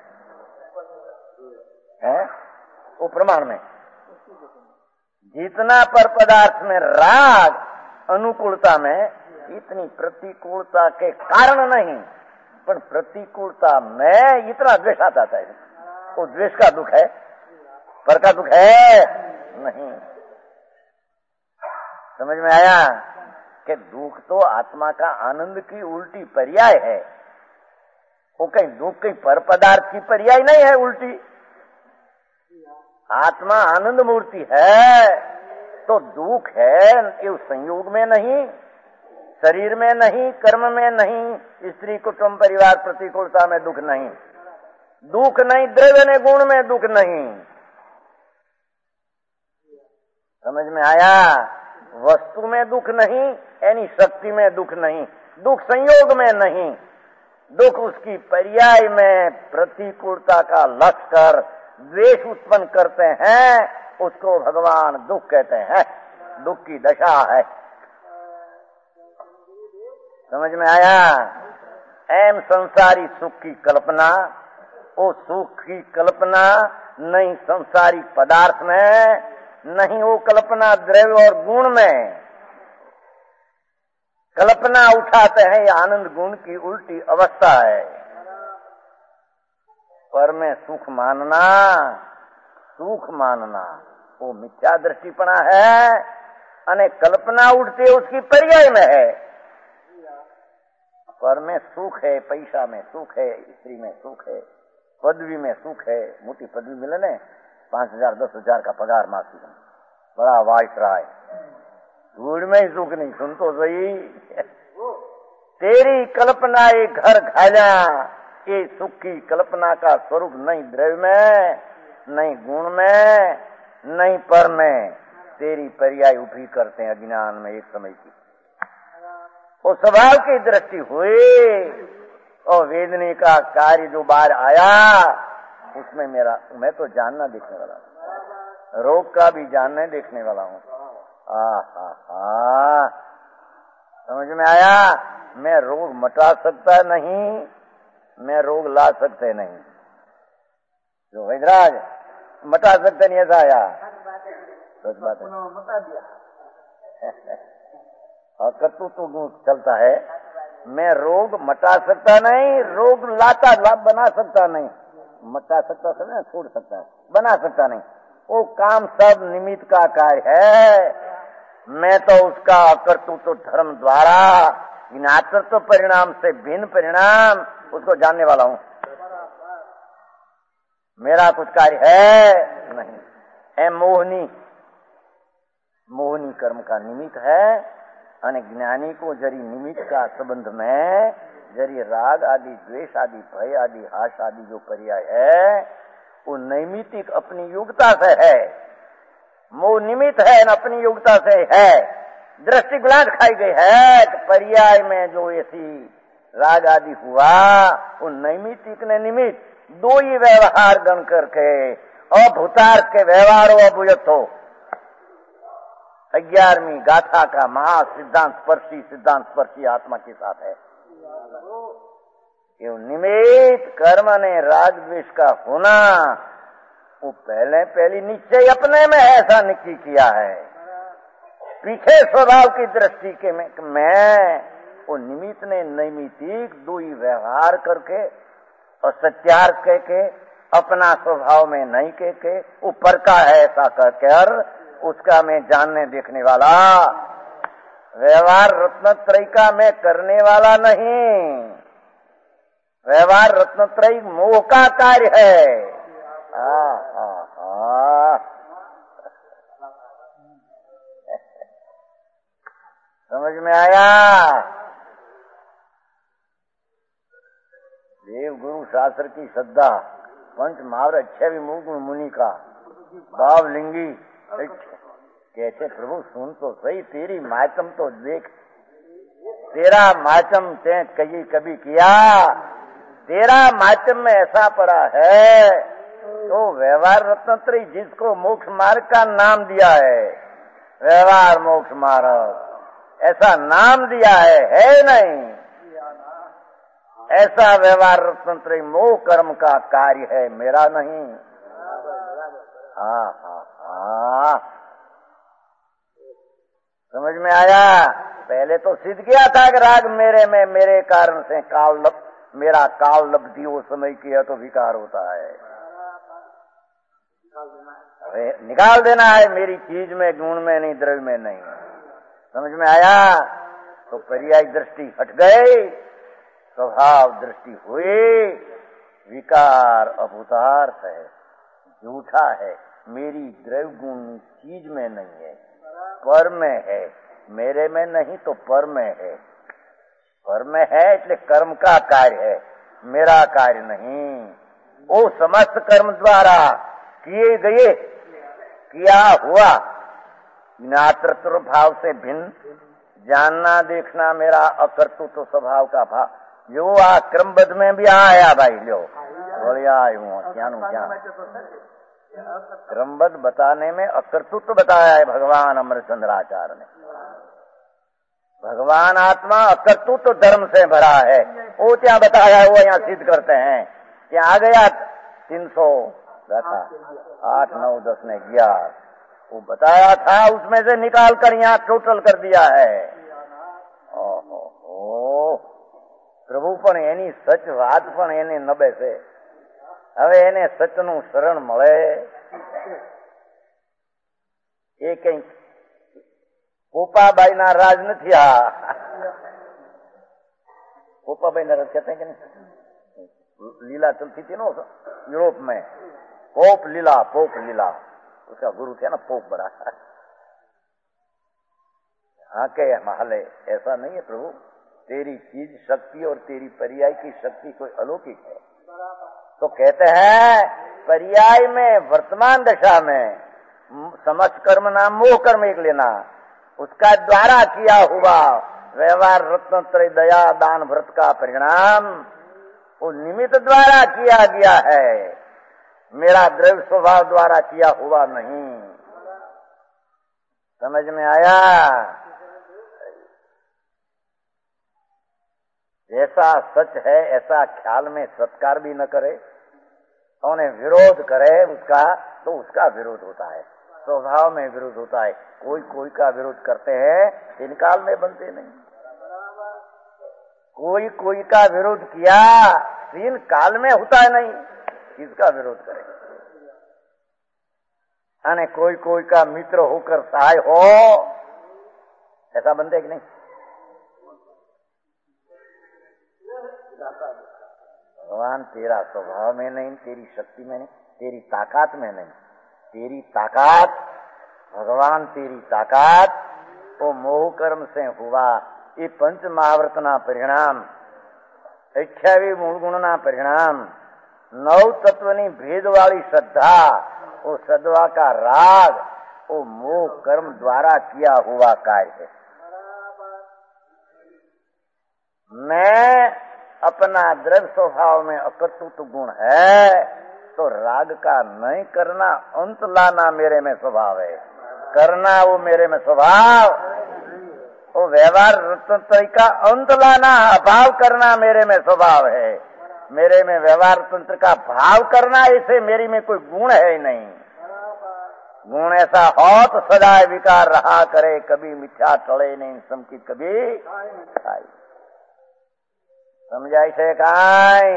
S2: वो प्रमाण में जितना पर पदार्थ में राग, अनुकूलता में इतनी प्रतिकूलता के कारण नहीं, पर प्रतिकूलता में इतना द्वेष आता है। वो द्वेष का दुख है, पर का दुख है नहीं। समझ में आया कि दुख तो आत्मा का आनंद की उल्टी पर्याय है, वो कहीं दुख कहीं पर पदार्थ की पर्याय नहीं है उल्टी। आत्मा आनंद मूर्ति है तो दुख है ये संयोग में नहीं, शरीर में नहीं, कर्म में नहीं, स्त्री कुटुंब परिवार प्रतिकूलता में दुख नहीं, दुख नहीं द्रव्य ने गुण में दुख नहीं। समझ में आया? वस्तु में दुख नहीं, यानी शक्ति में दुख नहीं, दुख संयोग में नहीं, दुख उसकी पर्याय में प्रतिकूलता का लक्ष्य कर द्वेष उत्पन्न करते हैं, उसको भगवान दुख कहते हैं, दुख की दशा है। समझ में आया? एम संसारी सुख की कल्पना, वो सुख की कल्पना नहीं संसारी पदार्थ में, नहीं वो कल्पना द्रव्य और गुण में। कल्पना उठाते हैं ये आनंद गुण की उल्टी अवस्था है। पर में सुख मानना वो मिथ्या दृष्टिपना है, अने कल्पना उठती है उसकी पर्याय में है। पर में सुख है, पैसा में सुख है, स्त्री में सुख है, पदवी में सुख है। मोटी पदवी मिले ने 5,000 10,000 का पगार मासिक में, बड़ा वायसराय, धूल में ही सुख नहीं। सुन तो सही, तेरी कल्पना ये घर घाला, ये सुख की कल्पना का स्वरूप नहीं द्रव्य में, नहीं गुण में, नहीं पर में। तेरी पर्याय उठी करते हैं अज्ञान में एक समय की। वो स्वभाव की दृष्टि हुई और वेदने का कार्य जो बाहर आया उसमें मैं तो जानना देखने वाला हूँ, रोग का भी जानने देखने वाला हूँ। समझ में आया? मैं रोग मटा सकता नहीं, मैं रोग ला सकते नहीं। जो वैदराज मटा सकते नहीं, ऐसा आया सच बात है। मटा दिया और कत्तू तो गुण चलता है। मैं रोग मटा सकता नहीं, रोग लाभ बना सकता नहीं। मटा सकता है, छोड़ सकता है, बना सकता नहीं। वो काम सब निमित्त का कार्य है। मैं तो उसका अकर्तृत्व धर्म द्वारा ज्ञातृत्व परिणाम से भिन्न परिणाम उसको जानने वाला हूँ। मेरा कुछ कार्य है नहीं। मोहनी कर्म का निमित्त है, અને ज्ञानी को जरी निमित्त का संबंध में जरी राग आदि, द्वेष आदि, भय आदि, हास आदि जो पर्याय है वो नैमित्तिक अपनी योग्यता से है। मोह निमित्त है न अपनी योग्यता से है। दृष्टि गुलाट खाई गई है तो पर्याय में जो ऐसी राग आदि हुआ वो नैमित्तिक ने निमित्त दो ही व्यवहार गण करके और भूतार्थ के व्यवहारों अभुयत हो। 11वीं गाथा का महा सिद्धांत स्पर्शी आत्मा के साथ है। ये निमित्त कर्म ने राग द्वेष का होना वो पहली निश्चय अपने में ऐसा निश्चय किया है। पीछे स्वभाव की दृष्टि के में वो निमित्त ने नैमित्तिक दो ही व्यवहार करके और सत्यार्थ कह के अपना स्वभाव में नहीं कह के ऊपर का है ऐसा कहकर उसका मैं जानने देखने वाला। व्यवहार रत्नत्रयी का मैं करने वाला नहीं। व्यवहार रत्नत्रयी मोह का कार्य है। समझ में आया? देव गुरु शास्त्र की श्रद्धा, पंच महावर 26 मुनि का भाव लिंगी कैसे प्रभु सुन तो सही, तेरी मातम तो देख, तेरा मातम ते कभी किया, तेरा मातम में ऐसा पड़ा है तो व्यवहार रत्नत्रयी जिसको मोक्ष मार्ग का नाम दिया है, व्यवहार मोक्ष मार्ग ऐसा नाम दिया है नहीं। ऐसा व्यवहार रत्नत्रयी मोह कर्म का कार्य है, मेरा नहीं। समझ में आया? पहले तो सिद्ध किया था कि राग मेरे में, मेरे कारण से मेरा काल लब्धि वो समय किया तो विकार होता है। अरे निकाल देना है, मेरी चीज में, गुण में नहीं, द्रव्य में नहीं। समझ में आया? तो पर्याय दृष्टि हट गई, स्वभाव दृष्टि हुई। विकार अभूतार्थ है, झूठा है। मेरी द्रव्य गुण चीज में नहीं है, पर में है। मेरे में नहीं तो पर में है। पर में है इसलिए कर्म का कार्य है, मेरा कार्य नहीं। वो समस्त कर्म द्वारा किए गए, किया हुआ ज्ञातृत्व भाव से भिन्न जानना देखना मेरा अकर्तृत्व स्वभाव का भाव जो आ क्रमबद्ध में भी आया भाई। लो बढ़िया हूँ क्या क्रमबद्ध बताने में अकर्तृत्व बताया है भगवान अमरचंद्राचार्य ने। भगवान आत्मा अकर्तृत्व धर्म से भरा है, वो क्या बताया है वो यहाँ सिद्ध करते हैं। क्या आ गया 300 रखा 8 9 10 ने 11 वो बताया था, उसमें से निकाल कर यहाँ टोटल कर दिया है। ओहो प्रभु पण एनी सच बात पण एने नबे से હવે એને સચનું શરણ મળે એ કઈ પોપાબાઈના રાજ નથી. આ पोपाबाई राज कहते हैं कि नहीं, लीला चलती थी ना यूरोप में, पोप लीला, उसका गुरु थे ना पोप बड़ा. हाँ के महले ऐसा नहीं है प्रभु, तेरी चीज शक्ति और तेरी पर्याय की शक्ति कोई अलौकिक है. तो कहते हैं पर्याय में वर्तमान दशा में समस्त कर्म नाम मोह कर्म एक लेना, उसका द्वारा किया हुआ व्यवहार रत्न त्रय दया दान व्रत का परिणाम वो निमित्त द्वारा किया गया है, मेरा द्रव्य स्वभाव द्वारा किया हुआ नहीं. समझ में आया? जैसा सच है ऐसा ख्याल में सत्कार भी न करे, उन्हें विरोध करे उसका, तो उसका विरोध होता है, स्वभाव में विरोध होता है. कोई कोई का विरोध करते हैं, इन काल में बनते नहीं. कोई कोई का विरोध किया, तीन काल में होता है नहीं, किसका विरोध करे. अने कोई कोई का मित्र होकर सहाय हो, ऐसा बनते कि नहीं? भगवान तेरा स्वभाव में नहीं, तेरी शक्ति में नहीं, तेरी ताकत में नहीं. तेरी ताकत भगवान, तेरी ताकत वो मोह कर्म से हुआ ये पंच महाव्रतना परिणाम, 28 मूल गुणना परिणाम, 9 तत्वनी भेद वाली श्रद्धा, वो श्रद्धा का राग वो मोह कर्म द्वारा किया हुआ कार्य है. मैं अपना द्रव्य स्वभाव में अकर्तृत्व गुण है, तो राग का नहीं करना, अंत लाना मेरे में स्वभाव है. करना वो मेरे में स्वभाव, वो व्यवहार तंत्र का अंत लाना, अभाव करना मेरे में स्वभाव है. मेरे में व्यवहार तंत्र का भाव करना, ऐसे मेरी में कोई गुण है ही नहीं. गुण ऐसा हो तो सदाए विकार रहा करे, कभी मिथ्या टले नहीं, समकी कभी खाई. समझाई છે કાઈ?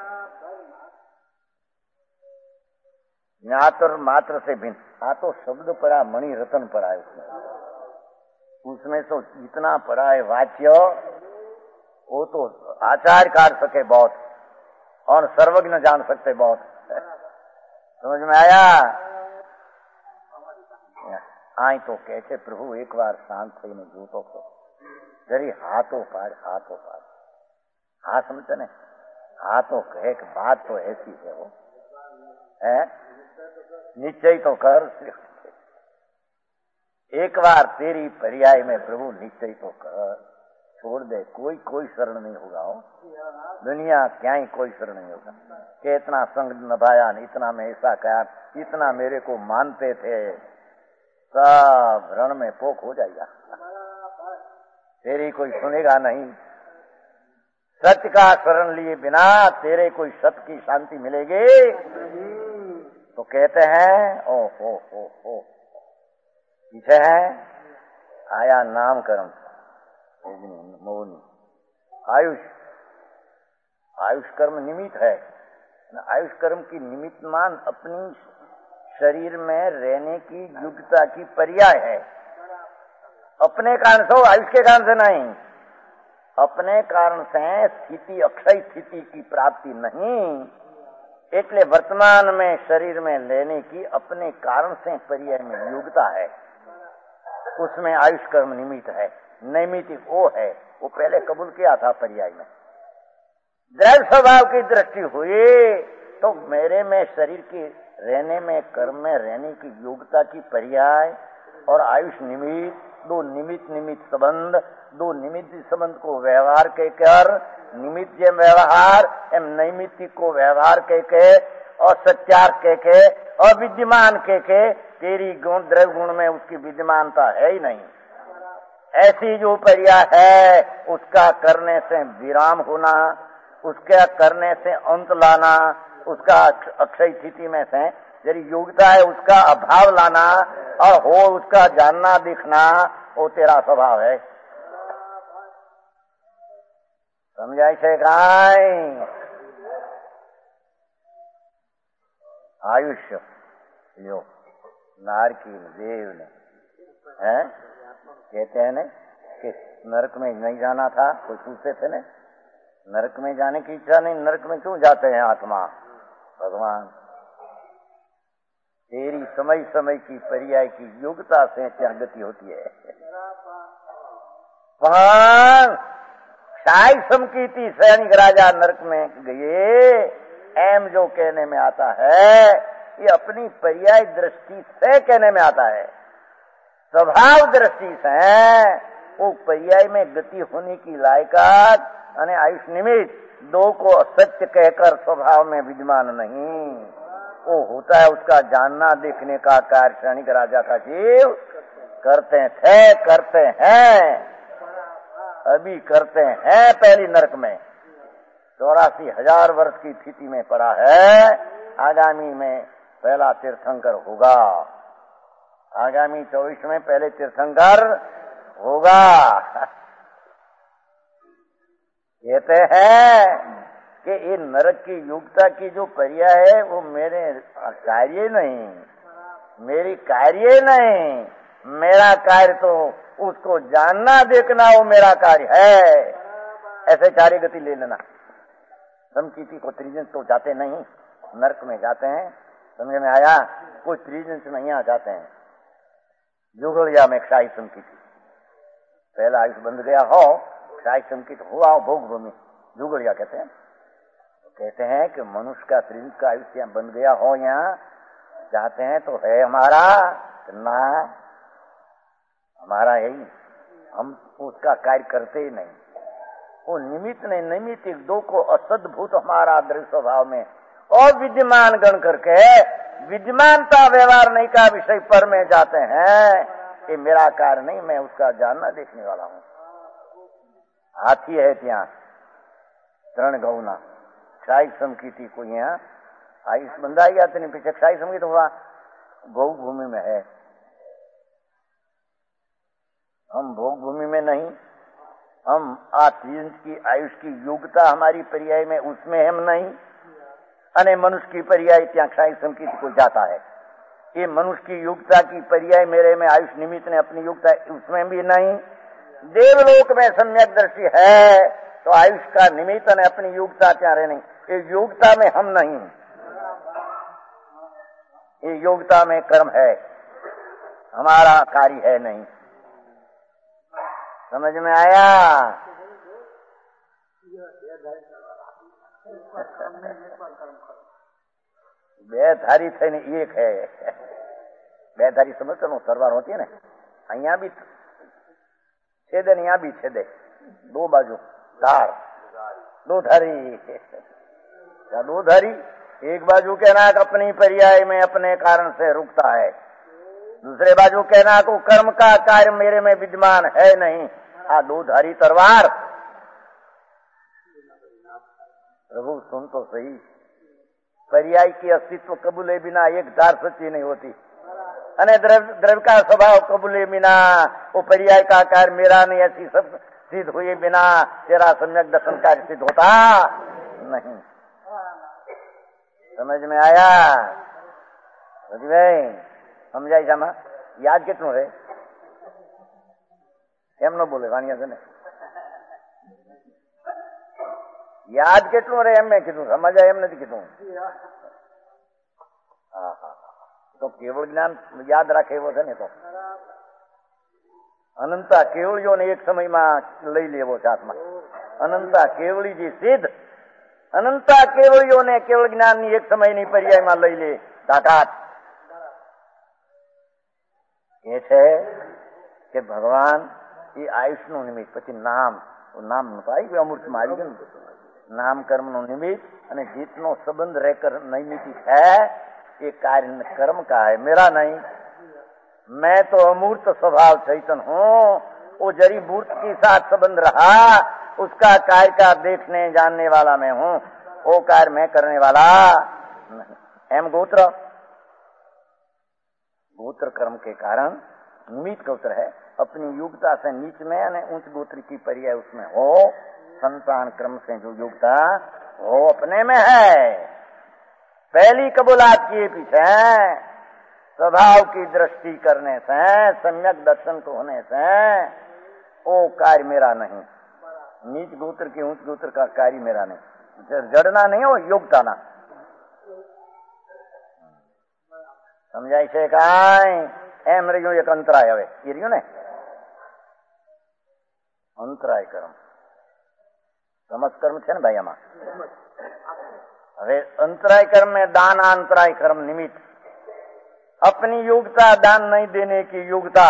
S2: ज्ञातर मात्र से भिन्न. आ तो शब्द परा मणि रतन पर आए, उसमें तो इतना पड़ा है वाच्य, वो तो आचार्य काट सके बहुत और सर्वज्ञ जान सकते बहुत. समझ में आया? आई तो कैसे प्रभु एक बार शांत थઈને જોતો તો जरी हाथों पार. हाँ समझते ने, हाथों कहे कि बात तो ऐसी है, वो है निश्चय तो कर. एक बार तेरी पर्याय में प्रभु निश्चय तो कर, छोड़ दे. कोई कोई शरण नहीं होगा हो, दुनिया क्या ही कोई शरण नहीं होगा. कि इतना संग निभाया, इतना में ऐसा कहा, इतना मेरे को मानते थे, सब रण में पोख हो जाएगा. तेरी कोई सुनेगा नहीं. सत्य का शरण लिए बिना तेरे कोई सत्य की शांति मिलेगी? तो कहते हैं ओ हो पीछे है आया नामकरण, मौनी आयुष कर्म निमित्त है. आयुष कर्म की निमित्तमान अपनी शरीर में रहने की योग्यता की पर्याय है. अपने कारण से, आयुष के कारण से नहीं, अपने कारण से स्थिति अक्षय स्थिति की प्राप्ति नहीं. એટલે वर्तमान में शरीर में लेने की अपने कारण से पर्याय में योग्यता है, उसमें आयुष कर्म निमित्त है. नैमित्तिक वो है, वो पहले कबूल किया था पर्याय में. द्रव्य स्वभाव की दृष्टि हुई तो मेरे में शरीर की रहने में, कर्म में रहने की योग्यता की पर्याय और आयुष निमित्त, दो निमित्त संबंध, दो निमित्त संबंध को व्यवहार के कर, निमित्त जे व्यवहार एम नैमित्तिक को व्यवहार के और सत्यार के और विद्यमान के तेरी गुण द्रव्य गुण में उसकी विद्यमानता है ही नहीं. ऐसी जो पर्याय है उसका करने से विराम होना, उसके करने से अंत लाना, उसका अक्षय स्थिति में से यदि योग्यता है उसका अभाव लाना और हो उसका जानना दिखना, वो तेरा स्वभाव है. समझाई છે કાઈ? आयुष्य जो नारकीन देव ने है कहते हैं न कि नरक में नहीं जाना था, कोई पूछते थे न नरक में जाने की इच्छा नहीं, नरक में क्यों जाते हैं आत्मा? भगवान तेरी समय समय की पर्याय की योग्यता से क्या गति होती है। पर शाही समकीती सैनिक राजा नरक में गए, एम जो कहने में आता है ये अपनी पर्याय दृष्टि से कहने में आता है। स्वभाव दृष्टि से वो पर्याय में गति होने की लायकात यानी आयुष निमित्त दो को असत्य कहकर स्वभाव में विद्यमान नहीं, वो होता है उसका जानना देखने का कार्य सैनिक राजा का जीव करते थे, करते हैं, अभी करते हैं। पहली नरक में 84,000 वर्ष की स्थिति में पड़ा है, आगामी में पहला तीर्थंकर होगा, आगामी 24 में पहले तीर्थंकर होगा। कहते हैं कि ये नरक की योग्यता की जो पर्याय है वो मेरे कार्य नहीं, मेरी कार्य नहीं, मेरा कार्य तो उसको जानना देखना वो मेरा कार्य है। ऐसे कार्य गति ले लेना। समकीती को त्रिजन तो जाते नहीं, नरक में जाते हैं, समझ में आया? कोई त्रिजन से नहीं आ जाते हैं। जुगलिया में क्षाई समकीती पहला आयुष बंध गया हो, क्षाई समकीत हुआ भोग भूमि, जुगलिया कहते हैं। कहते हैं कि मनुष्य का त्रिजन का आयुष यहाँ बंध गया हो, यहाँ जाते हैं तो है हमारा ना, हमारा यही, हम उसका कार्य करते ही नहीं, वो निमित्त नहीं, निमित्त एक दो को असद्भूत हमारा दृश्य स्वभाव में और विद्यमान गण करके विद्यमानता व्यवहार नहीं का विषय पर में जाते हैं। ये मेरा कार्य नहीं, मैं उसका जानना देखने वाला हूँ। हाथी है ત્યાં ત્રણ ગૌના क्षाई समकीती को यहाँ आयुष बंधा गया तो नहीं, पीछे क्षाई समकीत हुआ गौ भूमि में है, हम भोग भूमि में नहीं, हम आत्म की आयुष की योग्यता हमारी पर्याय में उसमें हम नहीं, अने मनुष्य की पर्याय त्या क्षाई समकीत को जाता है। ये मनुष्य की योग्यता की पर्याय मेरे में आयुष निमित्त ने अपनी योग्यता उसमें भी नहीं। देवलोक में सम्यक दृष्टि है तो आयुष का निमित्त ने अपनी योग्यता क्या रहने, ये योग्यता में हम नहीं, ये योग्यता में कर्म है, हमारा कार्य है नहीं। समझ में आया? બે ધારી થઈને એક હે, બે ધારી સમજતો સરવાર હોતી है ना, અહીંયા भी छेदे यहाँ भी छेदे, दो बाजू धार, दो धारी, दो धारी एक बाजू कहना कि अपनी पर्याय में अपने कारण से रुकता है, दूसरे बाजू कहना को कर्म का कार्य मेरे में विद्यमान है नहीं। आ दो धारी तलवार, प्रभु सुन तो सही, पर्याय की अस्तित्व कबूले बिना एक धार सच्ची नहीं होती, अने द्रव्य का स्वभाव कबूले बिना वो पर्याय का कार्य मेरा नहीं, ऐसी सब सिद्ध हुए बिना तेरा सम्यक दर्शन कार्य सिद्ध होता नहीं। समझ में आया? भाई समझाई जामा याद कितनु है? एम न बोले वाणिया से याद कितनु रे, एम में कीधु समझा, एम नहीं कीधु। हाँ हाँ, तो केवल ज्ञान याद राखे वो है ने तो अनंता केवलियों ने एक समय में लई लेवो साथ में, अनंता केवली जी सिद्ध, अनंता केवलियों ने केवल ज्ञान एक समय ની पर्याय में लई ले ताकात। ये है कि भगवान ये आयुष नो निमित्त પછી નામ, નામ તો આવી ગયું, અમૃત માં આવી ગયું, નામ કર્મ નો નિમિત્ત અને જીતનો સંબંધ રહેकर નૈમિતિક है, ये कार्य कर्म का है, मेरा नहीं। मैं तो अमूर्त स्वभाव चैतन हूँ, वो जड़ी मूर्त के साथ संबंध रहा, उसका कार्य का देखने जानने वाला मैं हूँ, वो कार्य मैं करने वाला नहीं। एम गोत्र, गोत्र कर्म के कारण निमित्त गोत्र है, अपनी योग्यता से नीच में यानी उच्च गोत्र की पर्याय उसमें हो, संतान क्रम से जो योग्यता वो अपने में है, पहली कबूलात किए पीछे स्वभाव की दृष्टि करने से, सम्यक दर्शन को होने से वो कार्य मेरा नहीं, नीच गोत्र की ऊंच गोत्र का कार्य मेरा नहीं, जड़ना नहीं हो योग्यता ना समझाई છે કાંઈ એમ રહ્યું એક અંતરાય હવે એ રહ્યું ને અંતરાય કર્મ સમજ કર્મ છે ને ભાઈ આમાં હવે अंतराय कर्म में दान अंतराय कर्म निमित्त अपनी योग्यता दान नहीं देने की योग्यता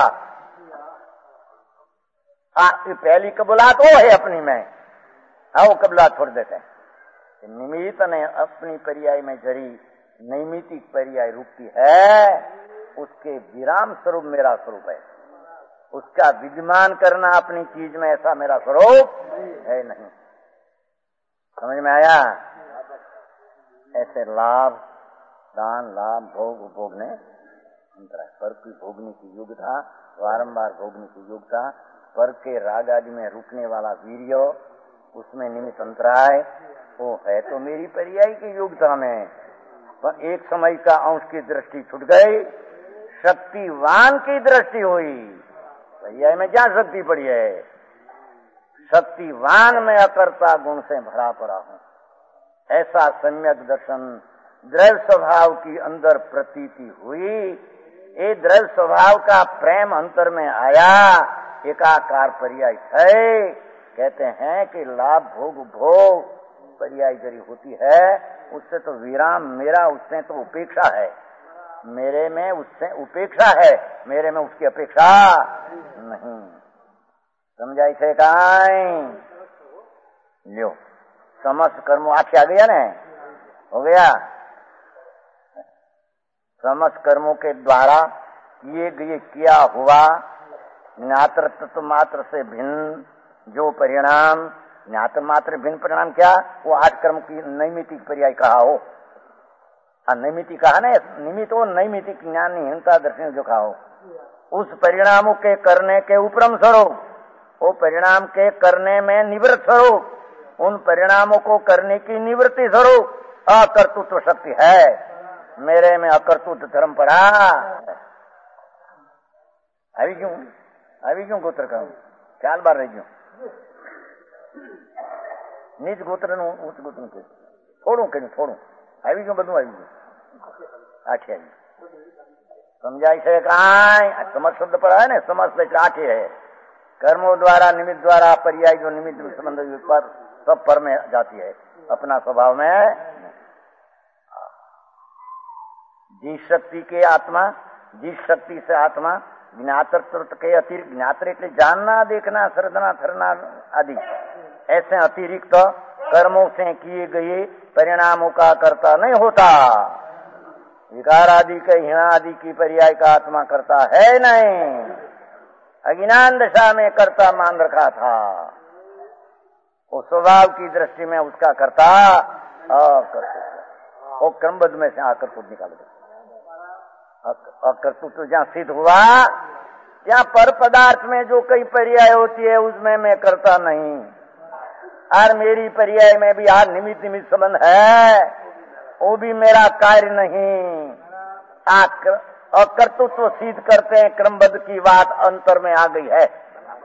S2: पहली कबूलात वो है अपनी में वो कबूलात छोड़ देते हैं निमित्त ने अपनी पर्याय में जरी नैमितिक पर्याय रूपती है उसके विराम स्वरूप मेरा स्वरूप है उसका विद्यमान करना अपनी चीज में ऐसा मेरा स्वरूप है नहीं समझ में आया ऐसे लाभ दान लाभ भोग उपभोगने अंतराय पर की भोगने की योग्यता बारंबार भोगने की योग्यता पर के राग आदि में रुकने वाला वीर्य उसमें निमित्त अंतराय वो है तो मेरी पर्याय की योग्यता में पर एक समय का अंश की दृष्टि छूट गई शक्तिवान की दृष्टि हुई पर्याय में क्या शक्ति पड़ी है शक्तिवान में अकर्ता गुण से भरा पड़ा हूं ऐसा सम्यक दर्शन द्रव्य स्वभाव की अंदर प्रतीति हुई ये द्रव्य स्वभाव का प्रेम अंतर में आया एकाकार पर्याय है कहते हैं कि लाभ भोग भोग पर्याय जरी होती है उससे तो विराम मेरा उससे तो उपेक्षा है मेरे में उससे उपेक्षा है मेरे में उसकी अपेक्षा नहीं समझाई છે કાંઈ લ્યો समस्त कर्मों आखे आ गया ना हो गया समस्त कर्मों के द्वारा किए गए किया हुआ ज्ञात्र तत्व मात्र से भिन्न जो परिणाम ज्ञात्र मात्र भिन्न परिणाम क्या वो 8 कर्म की नैमितिक पर्याय कहा हो नैमितिक कहा ना निमित्त हो नैमितिक ज्ञानहीनता दर्शन जो कहा हो उस परिणामों के करने के उपरम स्वरूप वो परिणाम के करने में निवृत्त स्वरूप उन परिणामों को करने की निवृत्ति स्वरूप अकर्तृत्व शक्ति है मेरे में अकर्तृत्व धर्म पड़ा अभी क्यों गोत्र कहूं ख्याल बार रही क्यों નીચ ગોત્ર નું ઉચ્ચ ગોત્ર નું થોડું કર્યું થોડું આવી ગયું બધું આવી ગયું આઠે આવી સમજાય છે કાંઈ સમજ શબ્દ પર આવે ને સમજ એટલે આઠે है कर्मों द्वारा निमित्त द्वारा पर्याय जो निमित्त संबंध पर सब पर में जाती है अपना स्वभाव में जिस शक्ति के आत्मा जिस शक्ति से आत्मा ज्ञातर के अतिरिक्त ज्ञातर એટલે जानना देखना श्रद्धना थरना आदि ऐसे अतिरिक्त कर्मों से किए गए परिणामों का कर्ता नहीं होता विकार आदि के हिणा आदि की पर्याय का आत्मा करता है नहीं अज्ञान दशा में कर्ता मान रखा था वो स्वभाव की दृष्टि में उसका कर्ता वो क्रमबद्ध में से आकर्षित निकाल दे अकर्तृत्व जहाँ सिद्ध हुआ यहाँ पर पदार्थ में जो कई पर्याय होती है उसमें मैं करता नहीं और मेरी पर्याय में भी आज निमित्त निमित्त संबंध है वो भी मेरा कार्य नहीं अकर्तृत्व सिद्ध करते हैं क्रमबद्ध की बात अंतर में आ गई है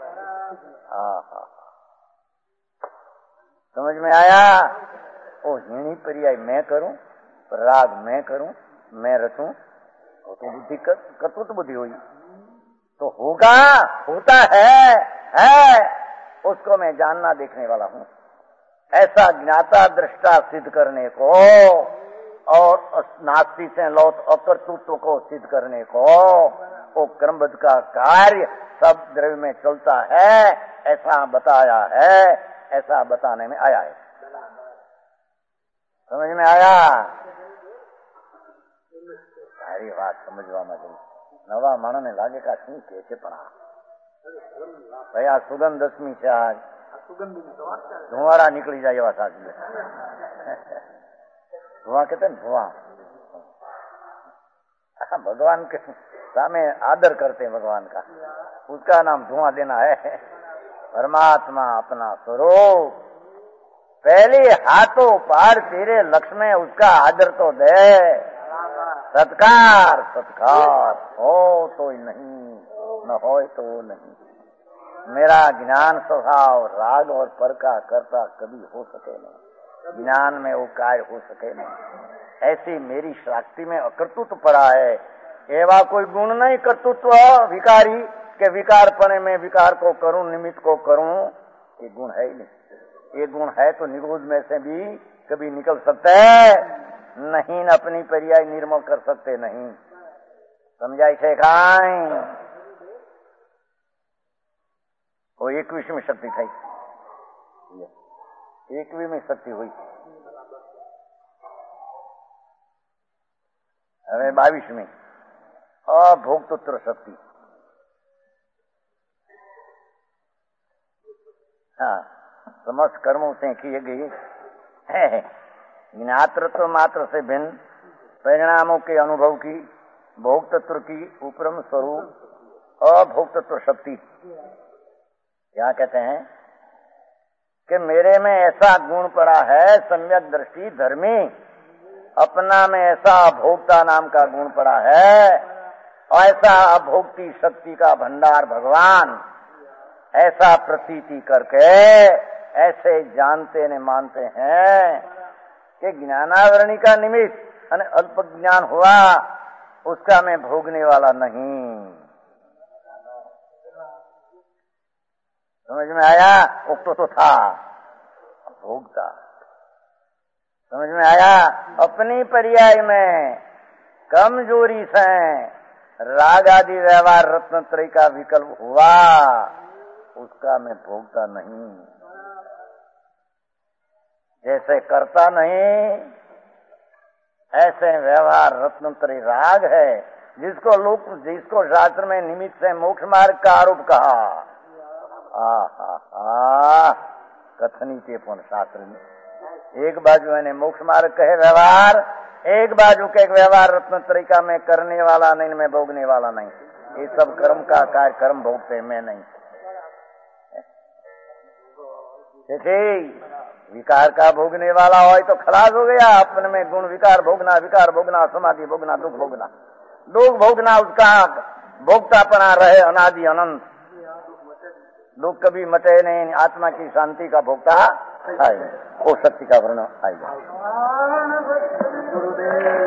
S2: समझ में आया वो हीणी पर्याय मैं करूं राग मैं करूं मैं रचूं तो बुद्धि कर्तृत्व बुद्धि हुई तो होगा होता है उसको मैं जानना देखने वाला हूं ऐसा ज्ञाता दृष्टा सिद्ध करने को और नास्ति से लौट अकर्तृत्व को सिद्ध करने को वो क्रमबद्ध का कार्य सब द्रव्य में चलता है ऐसा बताया है ऐसा बताने में आया है समझ में आया सारी बात समझवा में नवा मानो ने लागे का शू के पड़ा भैया सुगंध दशमी से आज धुआरा निकली जाए एवं साथी धुआं कहते धुआं भगवान के सामने आदर करते हैं भगवान का उसका नाम धुआं देना है परमात्मा अपना स्वरूप पहले हाथों पार तेरे लक्ष्य में उसका आदर तो दे। सत्कार सत्कार हो तो नहीं, न हो तो नहीं। मेरा ज्ञान स्वभाव राग और पर का कर्ता कभी हो सके नहीं, ज्ञान में वो कार्य हो सके नहीं। ऐसी मेरी शक्ति में अकर्तृत्व पड़ा है। एवा कोई गुण नहीं कर्तृत्व विकारी के विकारपने में विकार को करूं, निमित्त को करूं, ये गुण है ही नहीं। ये गुण है तो निरोध में से भी कभी निकल सकता है नहीं, न अपनी पर्याय निर्मल कर सकते नहीं। समझाई शेखाई वो 21वीं शक्ति थी, 21वीं शक्ति हुई। હવે 22वीं अभोक्तृत्व शक्ति। हाँ, समस्त कर्मों से किए गई है ज्ञातृत्व मात्र से भिन्न परिणामों के अनुभव की भोक्तृत्व की उपरम स्वरूप अभोक्तृत्व शक्ति। क्या कहते हैं कि मेरे में ऐसा गुण पड़ा है सम्यक दृष्टि धर्मी, अपना में ऐसा अभोक्ता नाम का गुण पड़ा है, ऐसा अभोक्ति शक्ति का भंडार भगवान ऐसा प्रतीति करके ऐसे जानते ने मानते हैं कि ज्ञानावरणी का निमित्त और अल्प ज्ञान हुआ उसका मैं भोगने वाला नहीं। समझ में आया? उक्त तो था भोगता। समझ में आया? अपनी पर्याय में कमजोरी से राग आदि व्यवहार रत्नत्रय का विकल्प हुआ, उसका मैं भोगता नहीं। जैसे करता नहीं ऐसे व्यवहार रत्नत्रय राग है, जिसको शास्त्र में निमित्त से मोक्ष मार्ग का आरोप कहा। कथनी थे पुन शास्त्र में एक बाजू मैंने मोक्ष मार्ग कहे व्यवहार, एक बाजू के व्यवहार रत्नत्रय का मैं करने वाला नहीं, मैं भोगने वाला नहीं। ये सब कर्म का कार्य कर्म भोगते मैं नहीं। विकार का भोगने वाला हो तो खलास हो गया। अपने में गुण विकार भोगना समाधि भोगना दुख भोगना उसका भोगतापना रहे अनादि अनंत। दुख कभी मटे नहीं, आत्मा की शांति का भोगता है वो शक्ति का वर्णन आएगा।